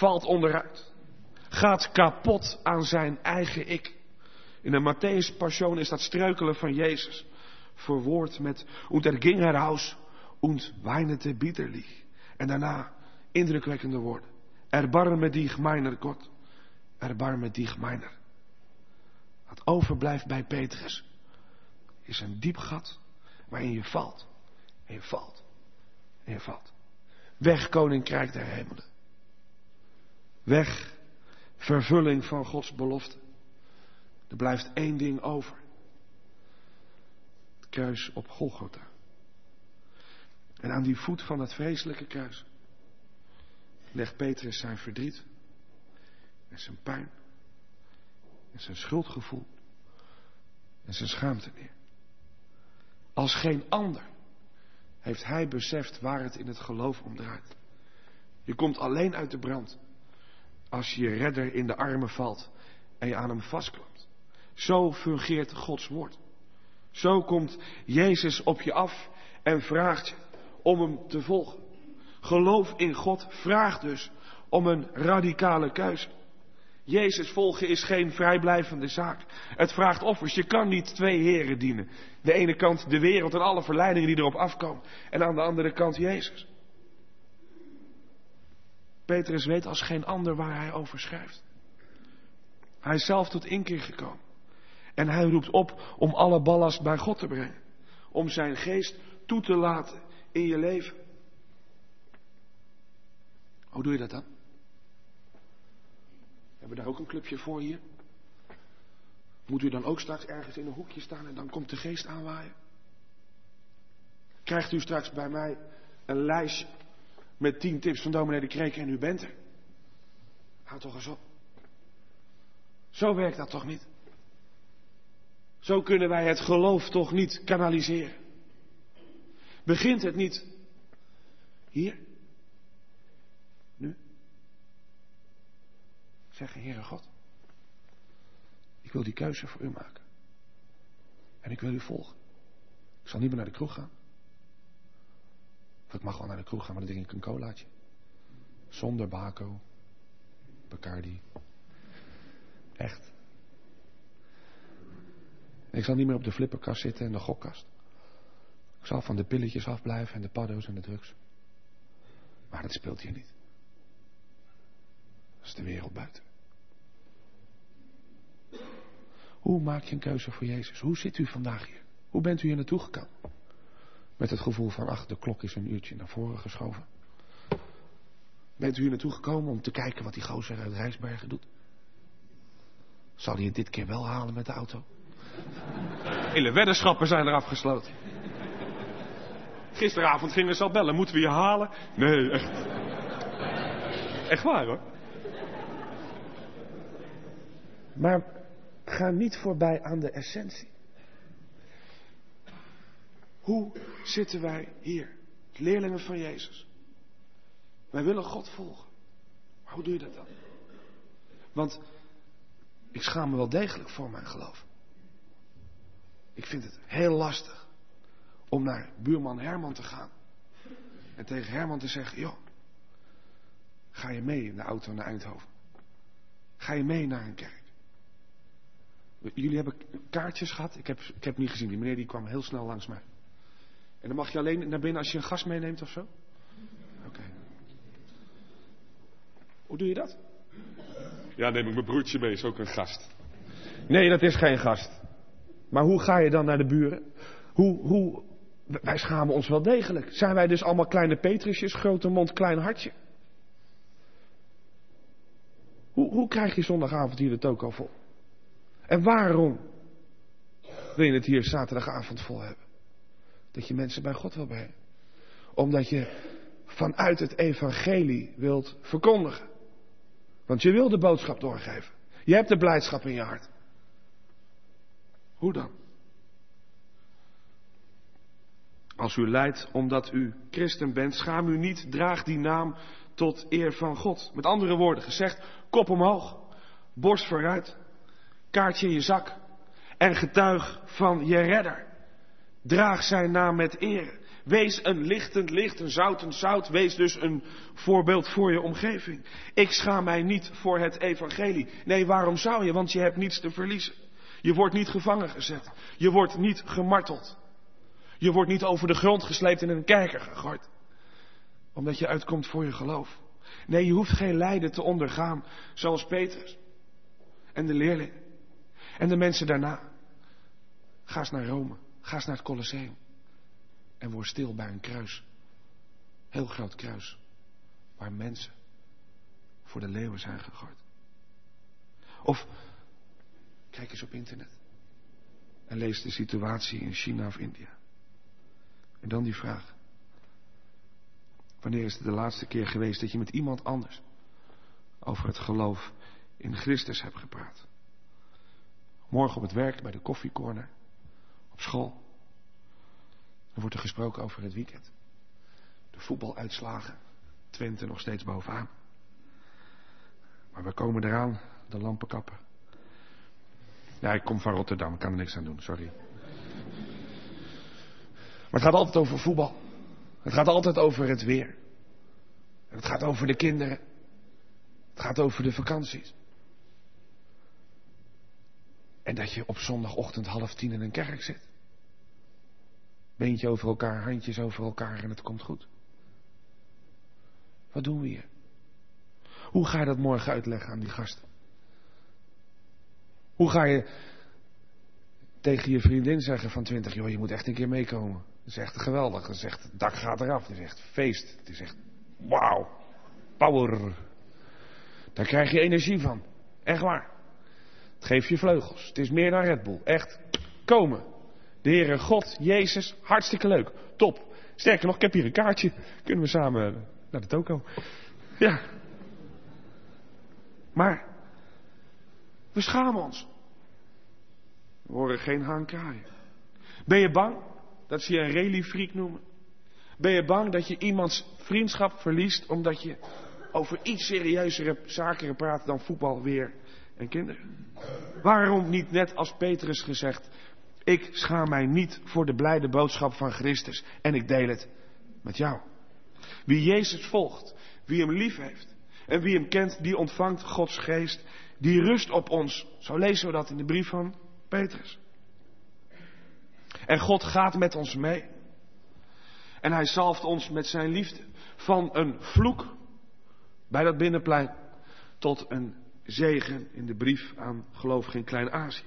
valt onderuit. Gaat kapot aan zijn eigen ik. In de Matthäus Passion is dat struikelen van Jezus verwoord met und er ging heraus und weinete bitterlich. En daarna indrukwekkende woorden. Erbarme dich meiner Gott. Erbarme dich meiner. Wat overblijft bij Petrus is een diep gat waarin je valt. En je valt. En je valt. Weg koninkrijk der hemelen. Weg vervulling van Gods belofte. Er blijft één ding over. Het kruis op Golgotha. En aan die voet van het vreselijke kruis legt Petrus zijn verdriet en zijn pijn en zijn schuldgevoel en zijn schaamte neer. Als geen ander heeft hij beseft waar het in het geloof om draait. Je komt alleen uit de brand als je je redder in de armen valt en je aan hem vastklampt. Zo fungeert Gods woord. Zo komt Jezus op je af en vraagt je om hem te volgen. Geloof in God vraagt dus om een radicale keuze. Jezus volgen is geen vrijblijvende zaak. Het vraagt offers. Je kan niet twee heren dienen. De ene kant de wereld en alle verleidingen die erop afkomen. En aan de andere kant Jezus. Petrus weet als geen ander waar hij over schrijft. Hij is zelf tot inkeer gekomen. En hij roept op om alle ballast bij God te brengen. Om zijn geest toe te laten in je leven. Hoe doe je dat dan? Hebben we daar ook een clubje voor hier? Moet u dan ook straks ergens in een hoekje staan en dan komt de geest aanwaaien? Krijgt u straks bij mij een lijstje met tien tips van dominee de Kreek en u bent er? Houd toch eens op. Zo werkt dat toch niet? Zo kunnen wij het geloof toch niet kanaliseren? Begint het niet hier? Nu? Zeggen, Heere God, ik wil die keuze voor u maken. En ik wil u volgen. Ik zal niet meer naar de kroeg gaan. Of ik mag wel naar de kroeg gaan, maar dan drink ik een colaatje. Zonder Baco, Bacardi. Echt. En ik zal niet meer op de flipperkast zitten en de gokkast. Ik zal van de pilletjes afblijven en de paddo's en de drugs. Maar dat speelt hier niet. Dat is de wereld buiten. Hoe maak je een keuze voor Jezus? Hoe zit u vandaag hier? Hoe bent u hier naartoe gekomen? Met het gevoel van, ach, de klok is een uurtje naar voren geschoven. Bent u hier naartoe gekomen om te kijken wat die gozer uit Rijsbergen doet? Zal hij het dit keer wel halen met de auto? Hele weddenschappen zijn er afgesloten. Gisteravond gingen ze al bellen. Moeten we je halen? Nee, echt. Echt waar hoor. Maar ga niet voorbij aan de essentie. Hoe zitten wij hier? Leerlingen van Jezus. Wij willen God volgen. Maar hoe doe je dat dan? Want ik schaam me wel degelijk voor mijn geloof. Ik vind het heel lastig om naar buurman Herman te gaan. En tegen Herman te zeggen, joh, ga je mee in de auto naar Eindhoven? Ga je mee naar een kerk? Jullie hebben kaartjes gehad? Ik heb, ik heb niet gezien. Die meneer die kwam heel snel langs mij. En dan mag je alleen naar binnen als je een gast meeneemt of zo? Oké. Okay. Hoe doe je dat? Ja, neem ik mijn broertje mee, is ook een gast. Nee, dat is geen gast. Maar hoe ga je dan naar de buren? Hoe, hoe... Wij schamen ons wel degelijk. Zijn wij dus allemaal kleine Petrusjes, grote mond, klein hartje? Hoe, hoe krijg je zondagavond hier de toko vol? En waarom wil je het hier zaterdagavond vol hebben? Dat je mensen bij God wil brengen. Omdat je vanuit het evangelie wilt verkondigen. Want je wil de boodschap doorgeven. Je hebt de blijdschap in je hart. Hoe dan? Als u lijdt omdat u christen bent, schaam u niet, draag die naam tot eer van God. Met andere woorden gezegd, kop omhoog, borst vooruit, kaartje in je zak en getuig van je redder. Draag zijn naam met eer. Wees een lichtend licht, een zoutend zout. Wees dus een voorbeeld voor je omgeving. Ik schaam mij niet voor het evangelie. Nee, waarom zou je? Want je hebt niets te verliezen. Je wordt niet gevangen gezet. Je wordt niet gemarteld. Je wordt niet over de grond gesleept en in een kerker gegooid. Omdat je uitkomt voor je geloof. Nee, je hoeft geen lijden te ondergaan. Zoals Petrus. En de leerlingen. En de mensen daarna. Ga eens naar Rome. Ga eens naar het Colosseum. En word stil bij een kruis. Heel groot kruis. Waar mensen voor de leeuwen zijn gegooid. Of kijk eens op internet. En lees de situatie in China of India. En dan die vraag. Wanneer is het de laatste keer geweest dat je met iemand anders over het geloof in Christus hebt gepraat? Morgen op het werk, bij de koffiecorner, op school. Dan wordt er gesproken over het weekend. De voetbaluitslagen. Twente nog steeds bovenaan. Maar we komen eraan, de lampenkappen. Ja, ik kom van Rotterdam, ik kan er niks aan doen, sorry. Maar het gaat altijd over voetbal. Het gaat altijd over het weer. Het gaat over de kinderen. Het gaat over de vakanties. En dat je op zondagochtend half tien in een kerk zit. Beentje over elkaar, handjes over elkaar en het komt goed. Wat doen we hier? Hoe ga je dat morgen uitleggen aan die gasten? Hoe ga je tegen je vriendin zeggen van twintig, joh, je moet echt een keer meekomen. Dat is echt geweldig. Dat is echt, het dak gaat eraf. Het is echt feest. Het is echt, wauw. Power. Daar krijg je energie van. Echt waar. Het geeft je vleugels. Het is meer dan Red Bull. Echt, komen. De Heere God, Jezus, hartstikke leuk. Top. Sterker nog, ik heb hier een kaartje. Kunnen we samen naar de toko. Ja. Maar, we schamen ons. We horen geen haan kraaien. Ben je bang dat ze je een rally-freak noemen? Ben je bang dat je iemands vriendschap verliest omdat je over iets serieuzere zaken praat dan voetbal, weer en kinderen? Waarom niet net als Petrus gezegd, ik schaam mij niet voor de blijde boodschap van Christus en ik deel het met jou. Wie Jezus volgt, wie hem lief heeft en wie hem kent, die ontvangt Gods geest, die rust op ons. Zo lezen we dat in de brief van Petrus. En God gaat met ons mee. En hij zalft ons met zijn liefde. Van een vloek bij dat binnenplein tot een zegen in de brief aan gelovigen in Klein-Azië.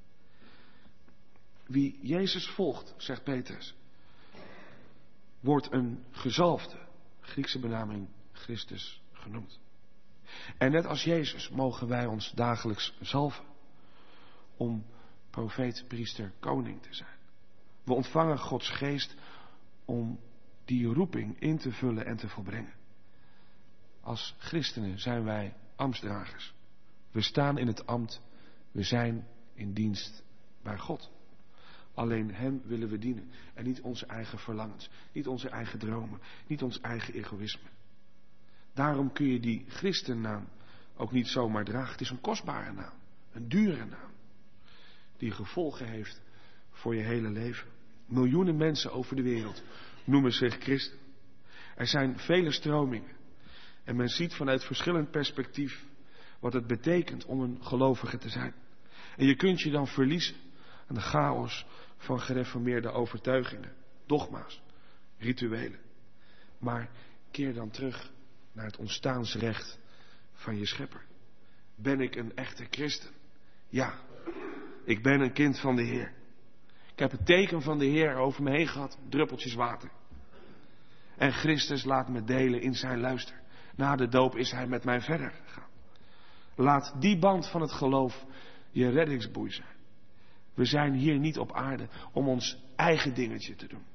Wie Jezus volgt, zegt Petrus, wordt een gezalfde, Griekse benaming Christus genoemd. En net als Jezus mogen wij ons dagelijks zalven om profeet, priester, koning te zijn. We ontvangen Gods geest om die roeping in te vullen en te volbrengen. Als christenen zijn wij ambtsdragers. We staan in het ambt, we zijn in dienst bij God. Alleen hem willen we dienen en niet onze eigen verlangens, niet onze eigen dromen, niet ons eigen egoïsme. Daarom kun je die christennaam ook niet zomaar dragen. Het is een kostbare naam, een dure naam, die gevolgen heeft voor je hele leven. Miljoenen mensen over de wereld noemen zich christen. Er zijn vele stromingen en men ziet vanuit verschillend perspectief wat het betekent om een gelovige te zijn. En je kunt je dan verliezen aan de chaos van gereformeerde overtuigingen, dogma's, rituelen. Maar keer dan terug naar het ontstaansrecht van je schepper. Ben ik een echte christen? Ja, ik ben een kind van de Heer. Ik heb het teken van de Heer over me heen gehad, druppeltjes water. En Christus laat me delen in zijn luister. Na de doop is hij met mij verder gegaan. Laat die band van het geloof je reddingsboei zijn. We zijn hier niet op aarde om ons eigen dingetje te doen.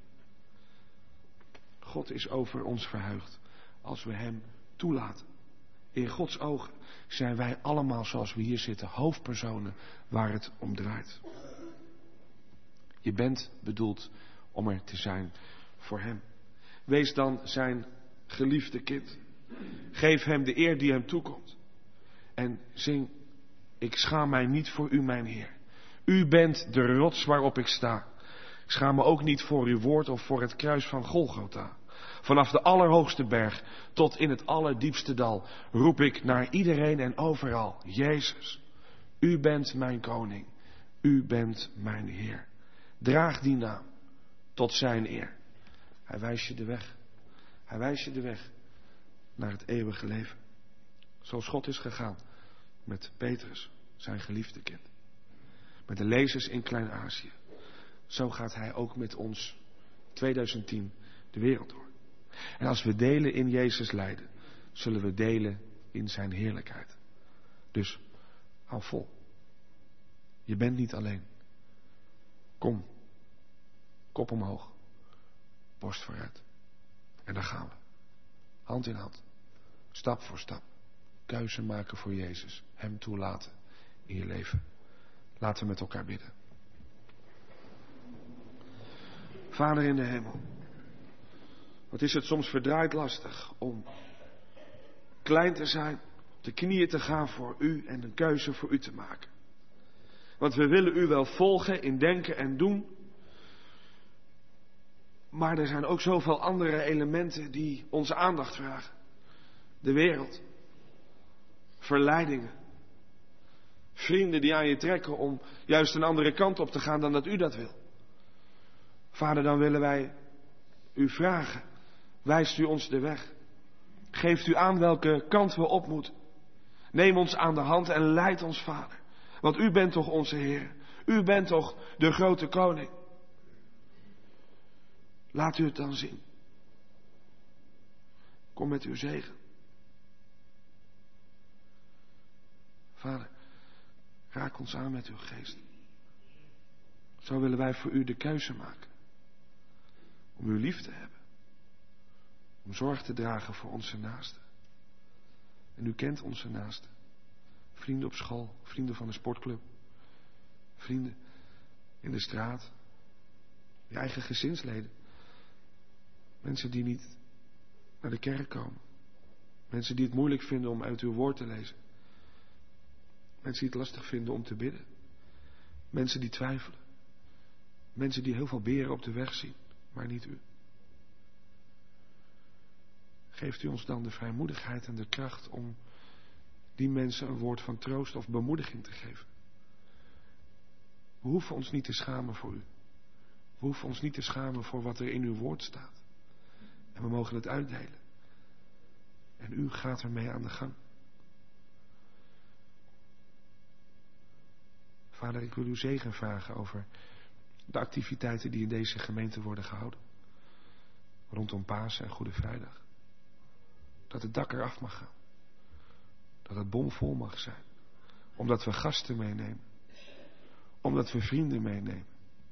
God is over ons verheugd als we hem toelaten. In Gods ogen zijn wij allemaal zoals we hier zitten hoofdpersonen waar het om draait. Je bent bedoeld om er te zijn voor hem. Wees dan zijn geliefde kind. Geef hem de eer die hem toekomt. En zing, ik schaam mij niet voor u, mijn Heer. U bent de rots waarop ik sta. Ik schaam me ook niet voor uw woord of voor het kruis van Golgotha. Vanaf de allerhoogste berg tot in het allerdiepste dal roep ik naar iedereen en overal. Jezus, u bent mijn koning. U bent mijn Heer. Draag die naam tot zijn eer. Hij wijst je de weg. Hij wijst je de weg naar het eeuwige leven. Zoals God is gegaan met Petrus, zijn geliefde kind. Met de lezers in Klein-Azië. Zo gaat hij ook met ons tweeduizend tien de wereld door. En als we delen in Jezus lijden, zullen we delen in zijn heerlijkheid. Dus hou vol. Je bent niet alleen. Kom. Kop omhoog. Borst vooruit. En daar gaan we. Hand in hand. Stap voor stap. Keuze maken voor Jezus. Hem toelaten in je leven. Laten we met elkaar bidden. Vader in de hemel. Wat is het soms verdraaid lastig om klein te zijn, op de knieën te gaan voor u en een keuze voor u te maken. Want we willen u wel volgen in denken en doen. Maar er zijn ook zoveel andere elementen die onze aandacht vragen. De wereld. Verleidingen. Vrienden die aan je trekken om juist een andere kant op te gaan dan dat u dat wil. Vader, dan willen wij u vragen. Wijst u ons de weg. Geeft u aan welke kant we op moeten. Neem ons aan de hand en leid ons, Vader. Want u bent toch onze Heer. U bent toch de grote koning. Laat u het dan zien. Kom met uw zegen. Vader, raak ons aan met uw geest. Zo willen wij voor u de keuze maken. Om u lief te hebben. Om zorg te dragen voor onze naasten. En u kent onze naasten. Vrienden op school, vrienden van de sportclub. Vrienden in de straat. Je eigen gezinsleden. Mensen die niet naar de kerk komen. Mensen die het moeilijk vinden om uit uw woord te lezen. Mensen die het lastig vinden om te bidden. Mensen die twijfelen. Mensen die heel veel beren op de weg zien, maar niet u. Geeft u ons dan de vrijmoedigheid en de kracht om die mensen een woord van troost of bemoediging te geven. We hoeven ons niet te schamen voor u. We hoeven ons niet te schamen voor wat er in uw woord staat. En we mogen het uitdelen. En u gaat ermee aan de gang. Vader, ik wil uw zegen vragen over de activiteiten die in deze gemeente worden gehouden. Rondom Pasen en Goede Vrijdag. Dat het dak eraf mag gaan. Dat het bomvol mag zijn. Omdat we gasten meenemen. Omdat we vrienden meenemen.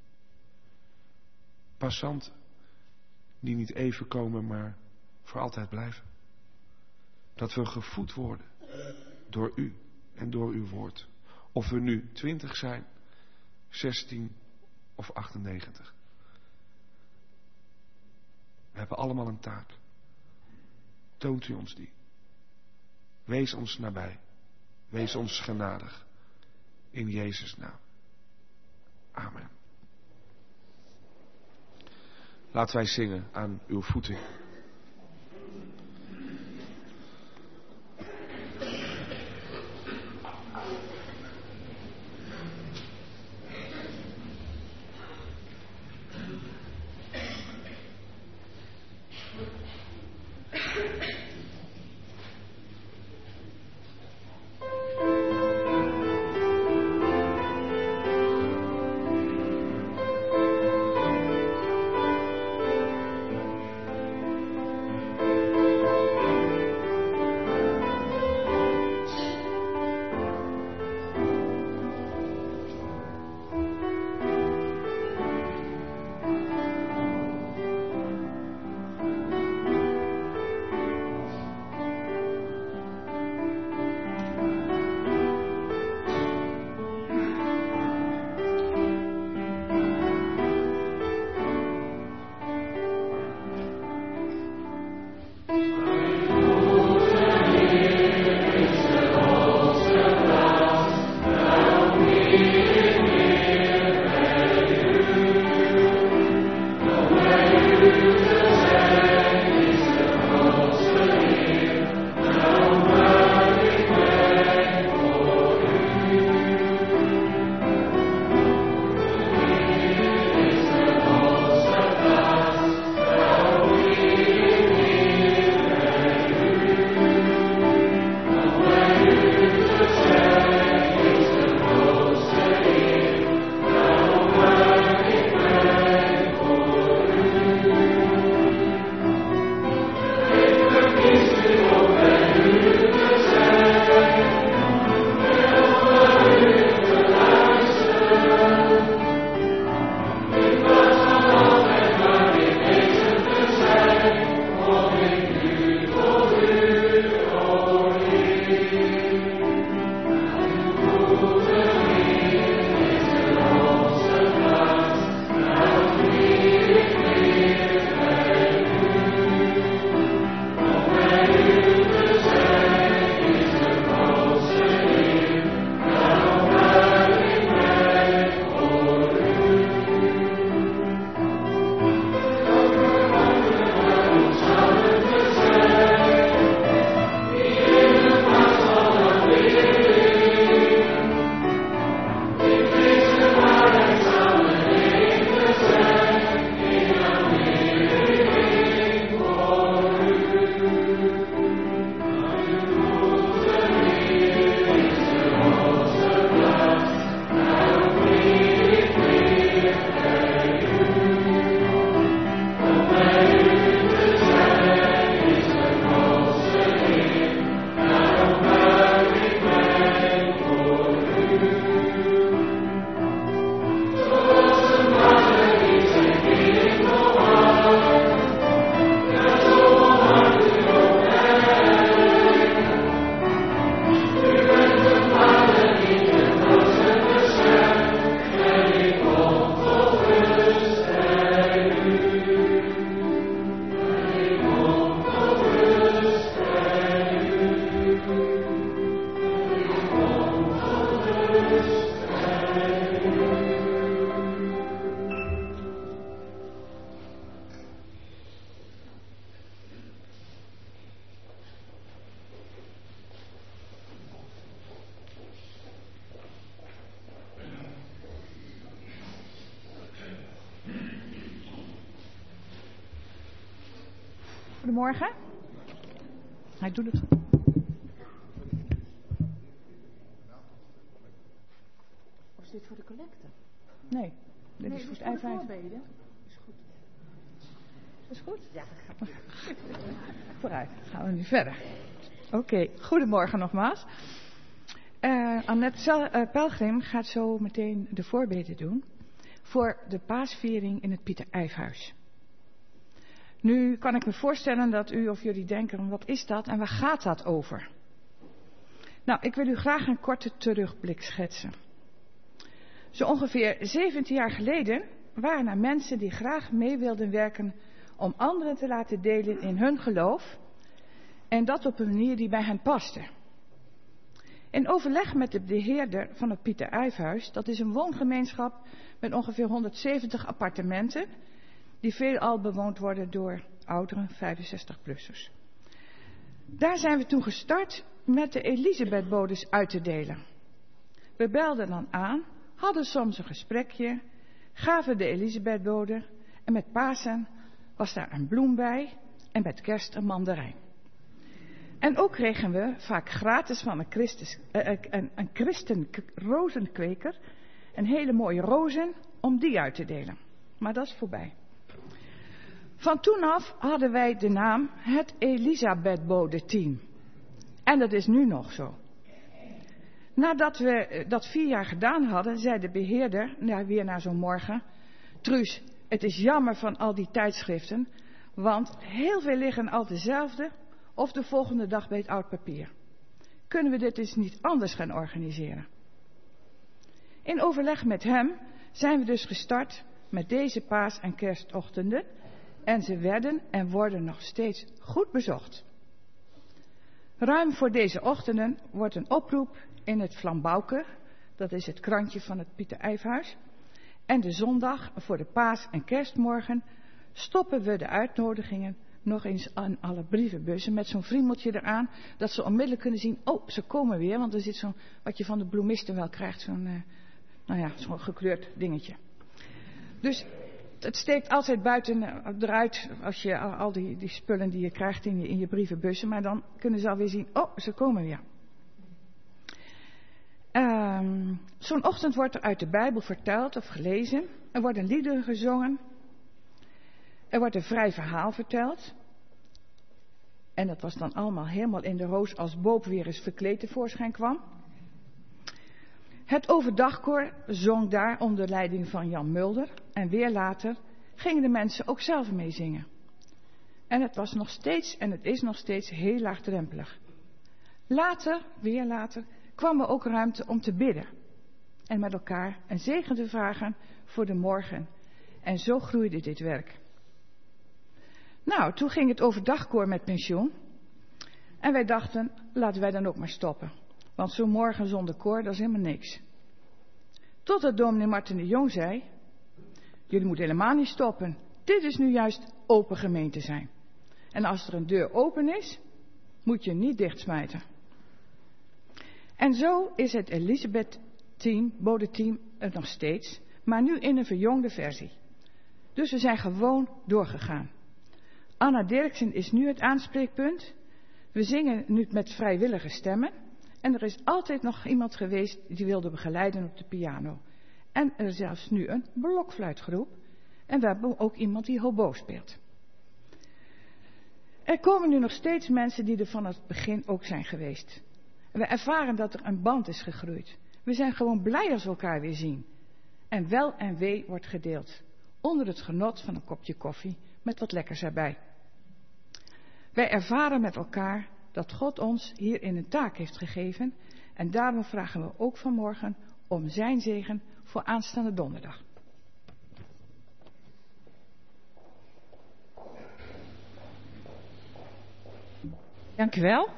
Passanten. Die niet even komen, maar voor altijd blijven. Dat we gevoed worden. Door u en door uw woord. Of we nu twintig zijn, zestien of achtennegentig. We hebben allemaal een taak. Toont u ons die. Wees ons nabij. Wees ons genadig. In Jezus' naam. Amen. Laten wij zingen aan uw voeten. goedemorgen. Hij doet het. Of is dit voor de collecte? Nee, dit nee, is voor dit het is voor de I vijf. voorbeden. Is goed. Is goed? Ja, dat gaat goed. Vooruit, gaan we nu verder. Oké, okay, goedemorgen nogmaals. Uh, Annette uh, Pelgrim gaat zo meteen de voorbeden doen voor de paasviering in het Pieter Uyfhuis. Nu kan ik me voorstellen dat u of jullie denken, wat is dat en waar gaat dat over? Nou, ik wil u graag een korte terugblik schetsen. Zo ongeveer zeventien jaar geleden waren er mensen die graag mee wilden werken om anderen te laten delen in hun geloof en dat op een manier die bij hen paste. In overleg met de beheerder van het Pieter Uyfhuis, dat is een woongemeenschap met ongeveer honderdzeventig appartementen, die veelal bewoond worden door ouderen, vijfenzestig-plussers. Daar zijn we toen gestart met de Elisabethbodes uit te delen. We belden dan aan, hadden soms een gesprekje, gaven de Elisabethbode en met Pasen was daar een bloem bij en met kerst een mandarijn. En ook kregen we vaak gratis van een, Christus, uh, een, een christen-rozenkweker een hele mooie rozen om die uit te delen. Maar dat is voorbij. Van toen af hadden wij de naam het Elisabethbode-team. En dat is nu nog zo. Nadat we dat vier jaar gedaan hadden, zei de beheerder, nou, weer na zo'n morgen, Truus, het is jammer van al die tijdschriften, want heel veel liggen al dezelfde of de volgende dag bij het oud papier. Kunnen we dit dus niet anders gaan organiseren? In overleg met hem zijn we dus gestart met deze paas- en kerstochtenden en ze werden en worden nog steeds goed bezocht. Ruim voor deze ochtenden wordt een oproep in het Flambouke, dat is het krantje van het Pieter Uyfhuis, en de zondag voor de paas- en kerstmorgen stoppen we de uitnodigingen nog eens aan alle brievenbussen met zo'n friemeltje eraan, dat ze onmiddellijk kunnen zien, oh, ze komen weer, want er zit zo'n, wat je van de bloemisten wel krijgt, zo'n, uh, nou ja, zo'n gekleurd dingetje. Dus het steekt altijd buiten uh, eruit als je al, al die, die spullen die je krijgt in je, in je brievenbussen, maar dan kunnen ze alweer zien, oh, ze komen weer. Um, zo'n ochtend wordt er uit de Bijbel verteld of gelezen, er worden liederen gezongen, er wordt een vrij verhaal verteld. En dat was dan allemaal helemaal in de roos als Boop weer eens verkleed tevoorschijn kwam. Het overdagkoor zong daar onder leiding van Jan Mulder. En weer later gingen de mensen ook zelf meezingen. En het was nog steeds, en het is nog steeds, heel laagdrempelig. Later, weer later, kwam er ook ruimte om te bidden. En met elkaar een zegen te vragen voor de morgen. En zo groeide dit werk. Nou, toen ging het overdagkoor met pensioen. En wij dachten, laten wij dan ook maar stoppen. Want zo'n morgen zonder koor, dat is helemaal niks. Totdat dominee Martin de Jong zei, jullie moeten helemaal niet stoppen. Dit is nu juist open gemeente zijn. En als er een deur open is, moet je niet dichtsmijten. En zo is het Elisabeth-team, Bode-team er nog steeds, maar nu in een verjongde versie. Dus we zijn gewoon doorgegaan. Anna Dirksen is nu het aanspreekpunt. We zingen nu met vrijwillige stemmen. En er is altijd nog iemand geweest die wilde begeleiden op de piano. En er is zelfs nu een blokfluitgroep. En we hebben ook iemand die hobo speelt. Er komen nu nog steeds mensen die er van het begin ook zijn geweest. We ervaren dat er een band is gegroeid. We zijn gewoon blij als we elkaar weer zien. En wel en wee wordt gedeeld. Onder het genot van een kopje koffie met wat lekkers erbij. Wij ervaren met elkaar dat God ons hierin een taak heeft gegeven. En daarom vragen we ook vanmorgen om zijn zegen voor aanstaande donderdag. Dank u wel.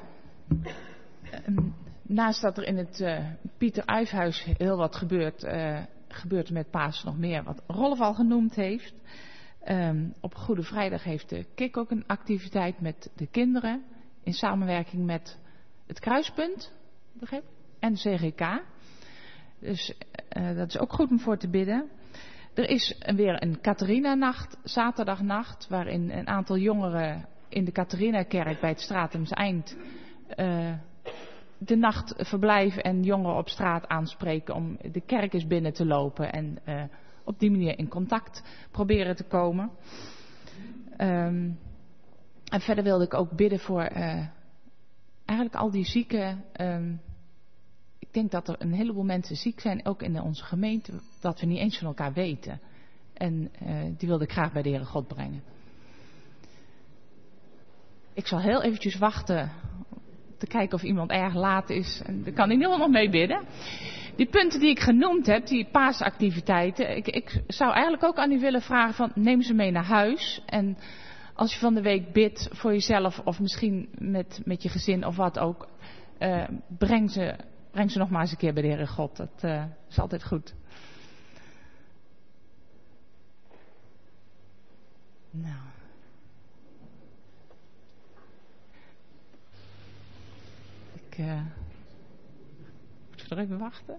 Naast dat er in het uh, Pieter Uyfhuis heel wat gebeurt, uh, gebeurt er met Pasen nog meer, wat Rolf al genoemd heeft. Um, op Goede Vrijdag heeft de K I K ook een activiteit met de kinderen in samenwerking met het Kruispunt, begreep ik, en C G K. Dus uh, dat is ook goed om voor te bidden. Er is weer een Catharina-nacht, zaterdagnacht, waarin een aantal jongeren in de Catharinakerk bij het Stratums Eind uh, de nacht verblijven en jongeren op straat aanspreken om de kerk eens binnen te lopen en uh, op die manier in contact proberen te komen. Um, en verder wilde ik ook bidden voor uh, eigenlijk al die zieken. Um, ik denk dat er een heleboel mensen ziek zijn, ook in onze gemeente, dat we niet eens van elkaar weten. En uh, die wilde ik graag bij de Heere God brengen. Ik zal heel eventjes wachten te kijken of iemand erg laat is. En dan kan ik niemand nog mee bidden. Die punten die ik genoemd heb, die paasactiviteiten. Ik, ik zou eigenlijk ook aan u willen vragen van neem ze mee naar huis. En als je van de week bidt voor jezelf of misschien met, met je gezin of wat ook. Uh, breng, ze, breng ze nog maar eens een keer bij de Heere God. Dat uh, is altijd goed. Nou. Ik uh, moet je er even wachten.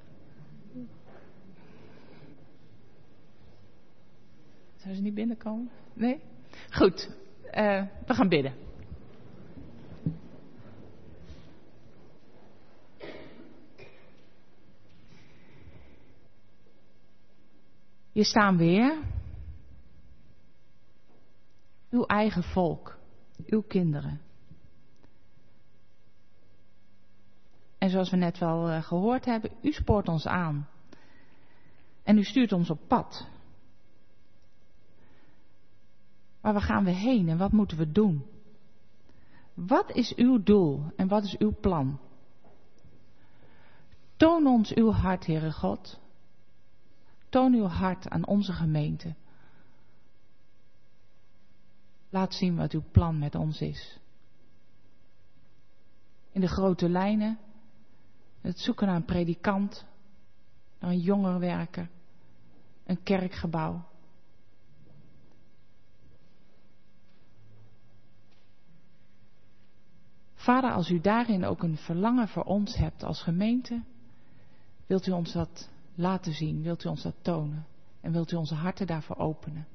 Zou ze niet binnenkomen? Nee? Goed, uh, we gaan bidden. Hier staan weer. Uw eigen volk, uw kinderen. En zoals we net wel uh, gehoord hebben, u spoort ons aan. En u stuurt ons op pad. Maar waar gaan we heen en wat moeten we doen? Wat is uw doel en wat is uw plan? Toon ons uw hart, Heere God. Toon uw hart aan onze gemeente. Laat zien wat uw plan met ons is. In de grote lijnen, het zoeken naar een predikant, naar een jongerenwerker, een kerkgebouw. Vader, als u daarin ook een verlangen voor ons hebt als gemeente, wilt u ons dat laten zien, wilt u ons dat tonen en wilt u onze harten daarvoor openen.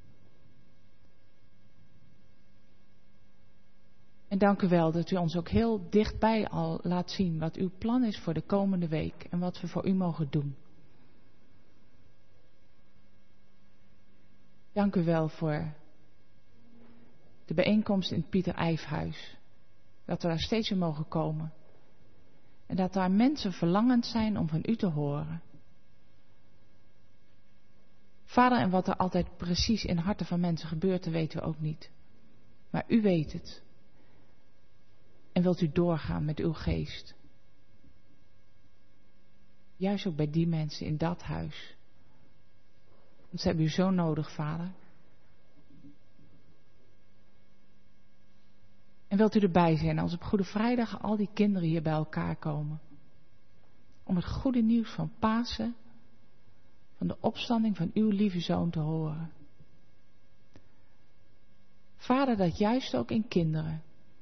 En dank u wel dat u ons ook heel dichtbij al laat zien wat uw plan is voor de komende week en wat we voor u mogen doen. Dank u wel voor de bijeenkomst in het Pieter Ijfhuis. Dat we daar steeds weer mogen komen. En dat daar mensen verlangend zijn om van u te horen. Vader, en wat er altijd precies in harten van mensen gebeurt, dat weten we ook niet. Maar u weet het. En wilt u doorgaan met uw geest. Juist ook bij die mensen in dat huis. Want ze hebben u zo nodig, Vader. En wilt u erbij zijn als op Goede Vrijdag al die kinderen hier bij elkaar komen. Om het goede nieuws van Pasen, van de opstanding van uw lieve Zoon te horen. Vader, dat juist ook in kinderen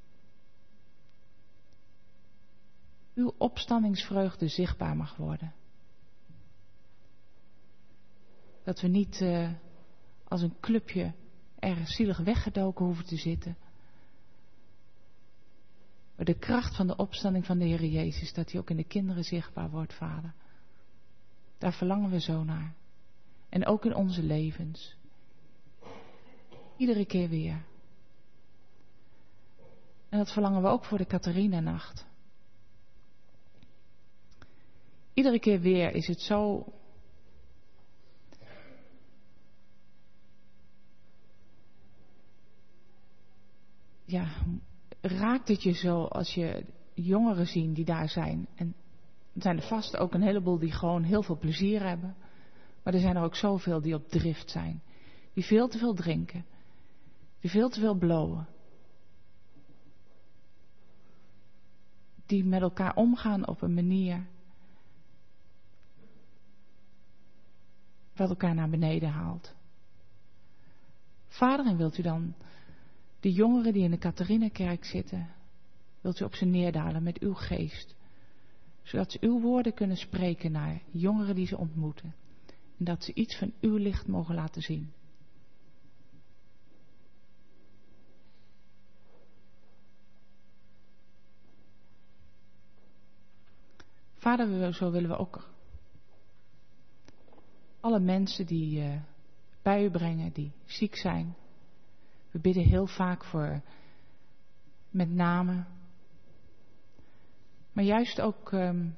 uw opstandingsvreugde zichtbaar mag worden. Dat we niet uh, als een clubje ergens zielig weggedoken hoeven te zitten. Maar de kracht van de opstanding van de Heer Jezus, dat die ook in de kinderen zichtbaar wordt, Vader. Daar verlangen we zo naar. En ook in onze levens. Iedere keer weer. En dat verlangen we ook voor de Catharina-nacht. Iedere keer weer is het zo ja, raakt het je zo als je jongeren ziet die daar zijn. En er zijn er vast ook een heleboel die gewoon heel veel plezier hebben. Maar er zijn er ook zoveel die op drift zijn. Die veel te veel drinken. Die veel te veel blowen. Die met elkaar omgaan op een manier wat elkaar naar beneden haalt. Vader, en wilt u dan de jongeren die in de Catharinakerk zitten, wilt u op ze neerdalen met uw geest. Zodat ze uw woorden kunnen spreken naar jongeren die ze ontmoeten. En dat ze iets van uw licht mogen laten zien. Vader, zo willen we ook alle mensen die uh, bij u brengen, die ziek zijn. We bidden heel vaak voor met name, maar juist ook um,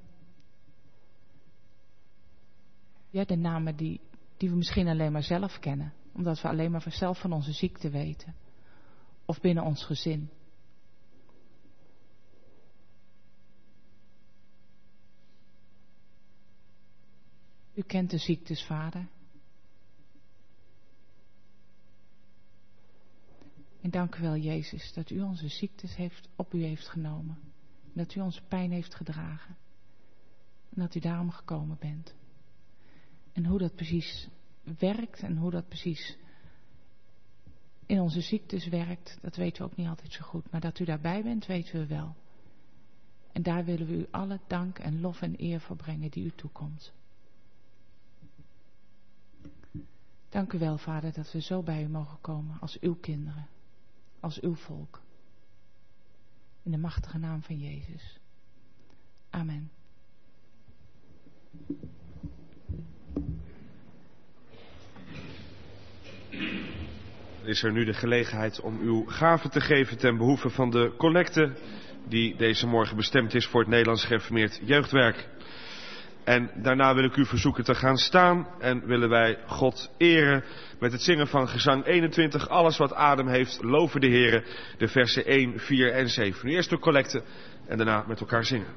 ja, de namen die, die we misschien alleen maar zelf kennen, omdat we alleen maar zelf van onze ziekte weten, of binnen ons gezin. U kent de ziektes, Vader. En dank u wel, Jezus, dat u onze ziektes heeft, op u heeft genomen. En dat u onze pijn heeft gedragen. En dat u daarom gekomen bent. En hoe dat precies werkt en hoe dat precies in onze ziektes werkt, dat weten we ook niet altijd zo goed. Maar dat u daarbij bent, weten we wel. En daar willen we u alle dank en lof en eer voor brengen die u toekomt. Dank u wel, Vader, dat we zo bij u mogen komen als uw kinderen, als uw volk. In de machtige naam van Jezus. Amen. Is er nu de gelegenheid om uw gave te geven ten behoeve van de collecte die deze morgen bestemd is voor het Nederlands Gereformeerd Jeugdwerk. En daarna wil ik u verzoeken te gaan staan en willen wij God eren met het zingen van gezang eenentwintig. Alles wat adem heeft, loven de Heere, de versen één, vier en zeven. Nu eerst de collecte en daarna met elkaar zingen.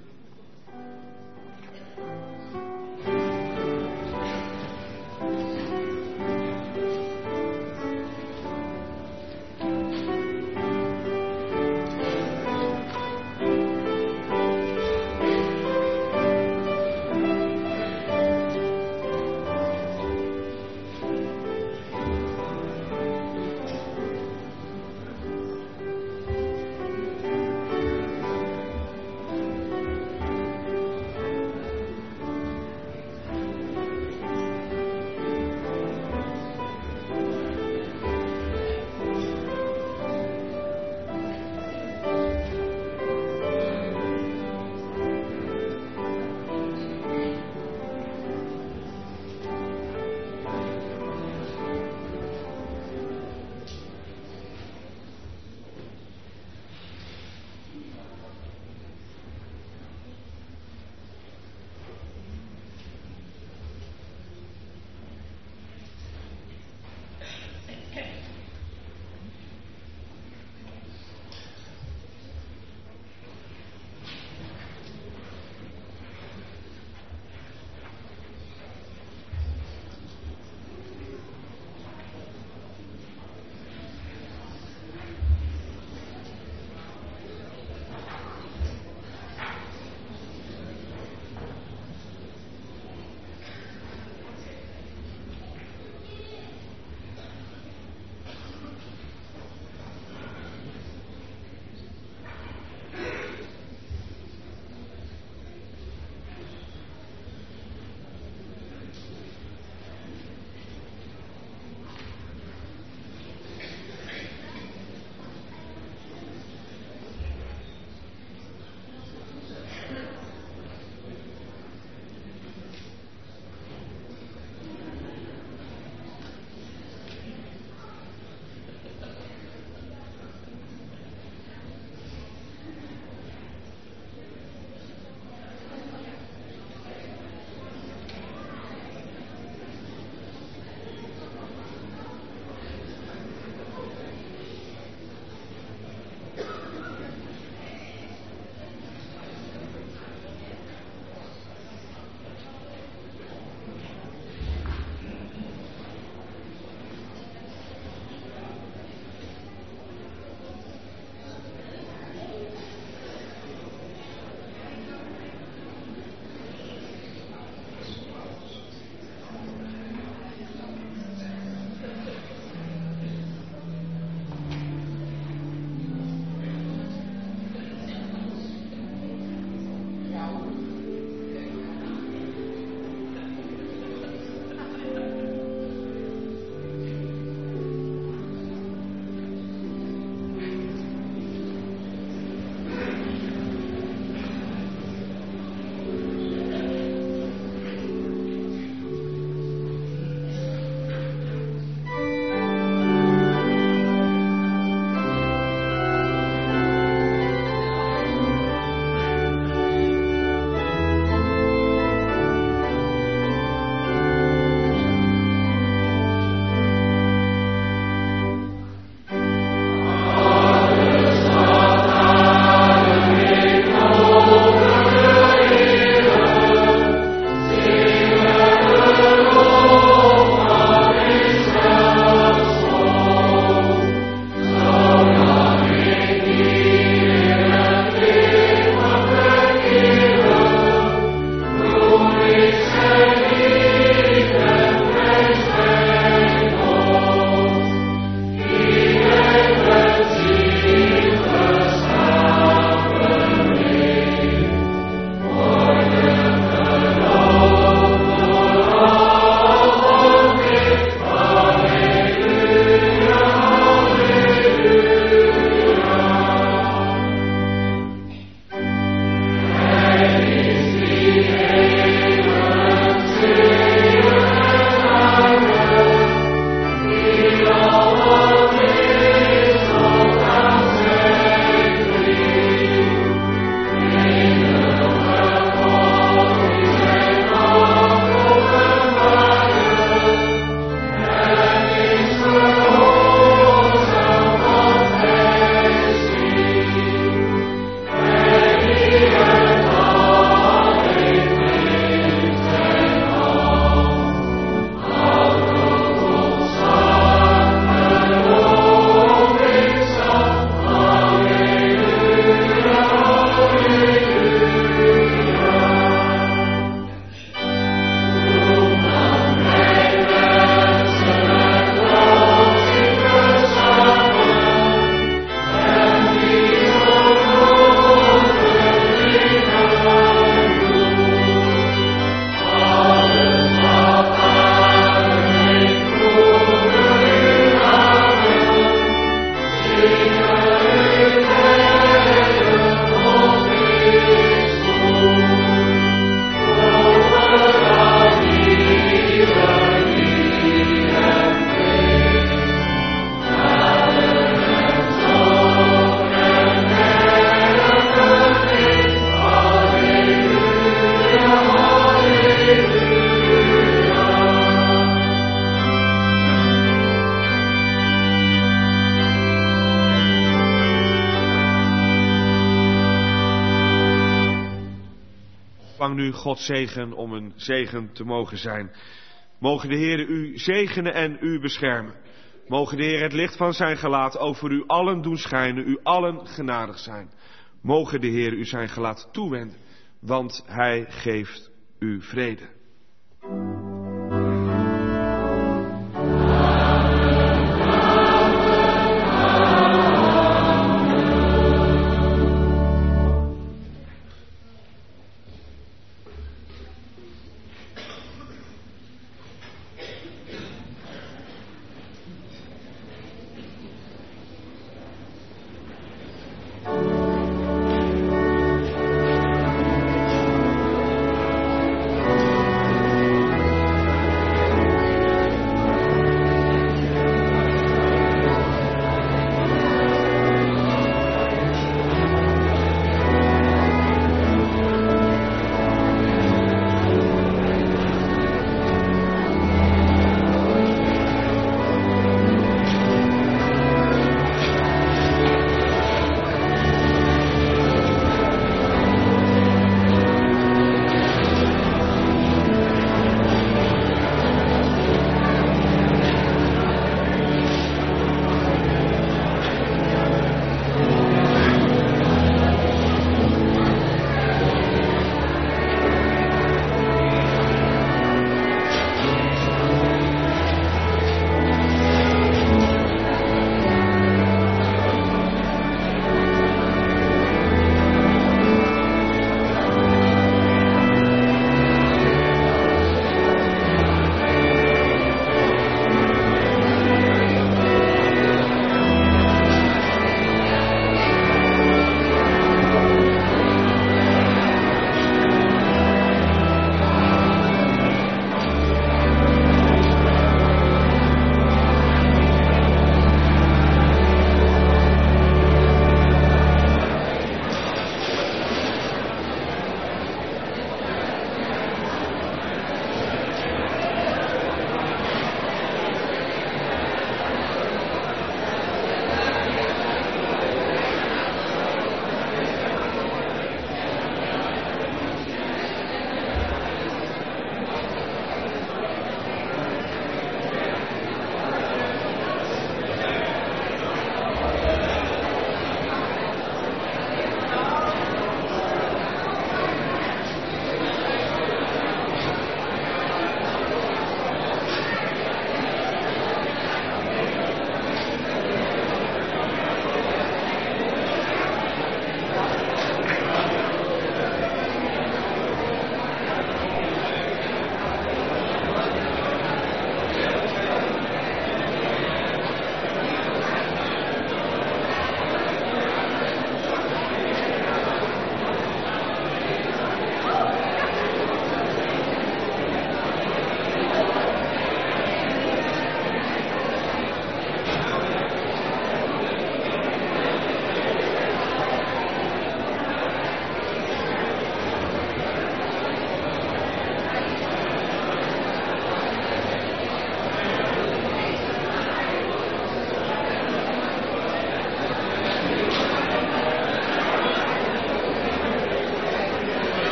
nu Gods zegen om een zegen te mogen zijn. Mogen de Heer u zegenen en u beschermen. Mogen de Heer het licht van zijn gelaat over u allen doen schijnen, u allen genadig zijn. Mogen de Heer u zijn gelaat toewenden, want hij geeft u vrede.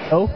Oh.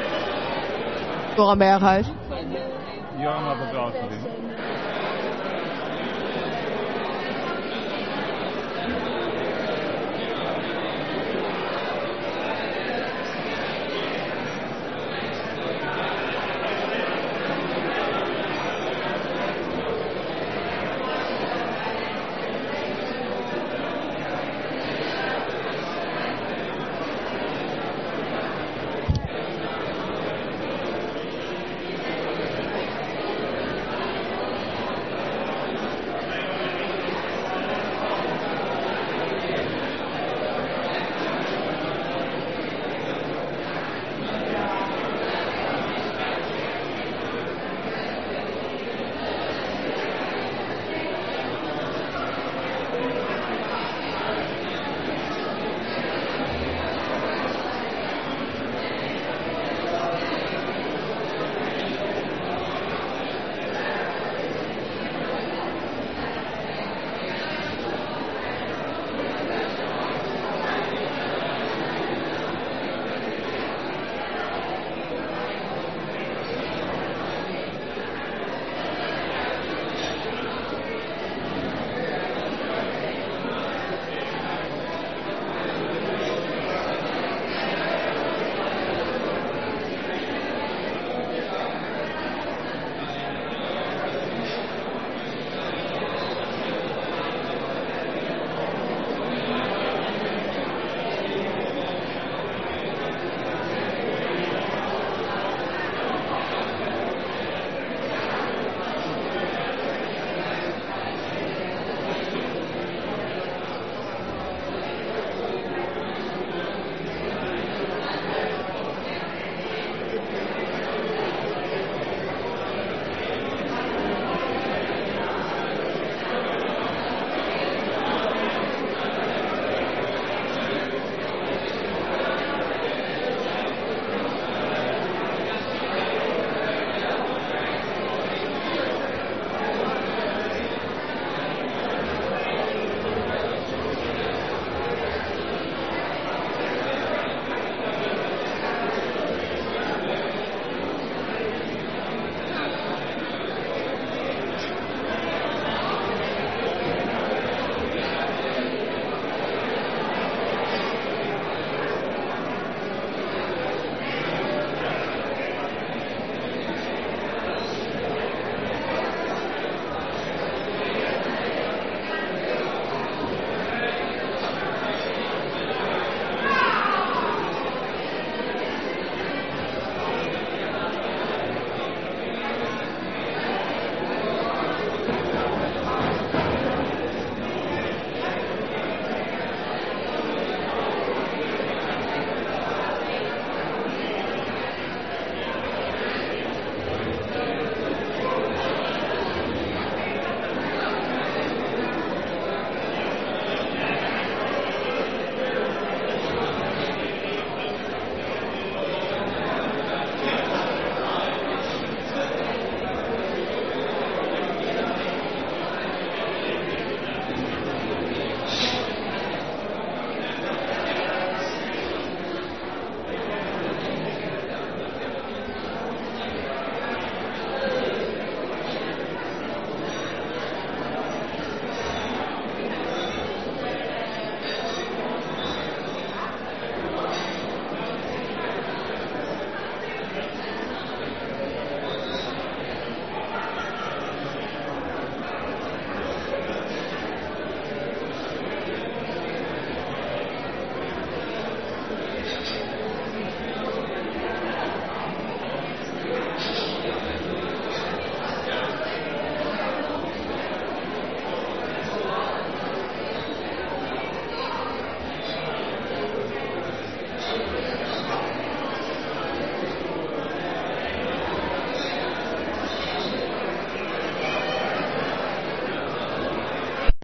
Dora Berghuis. Johan had het wel gezien.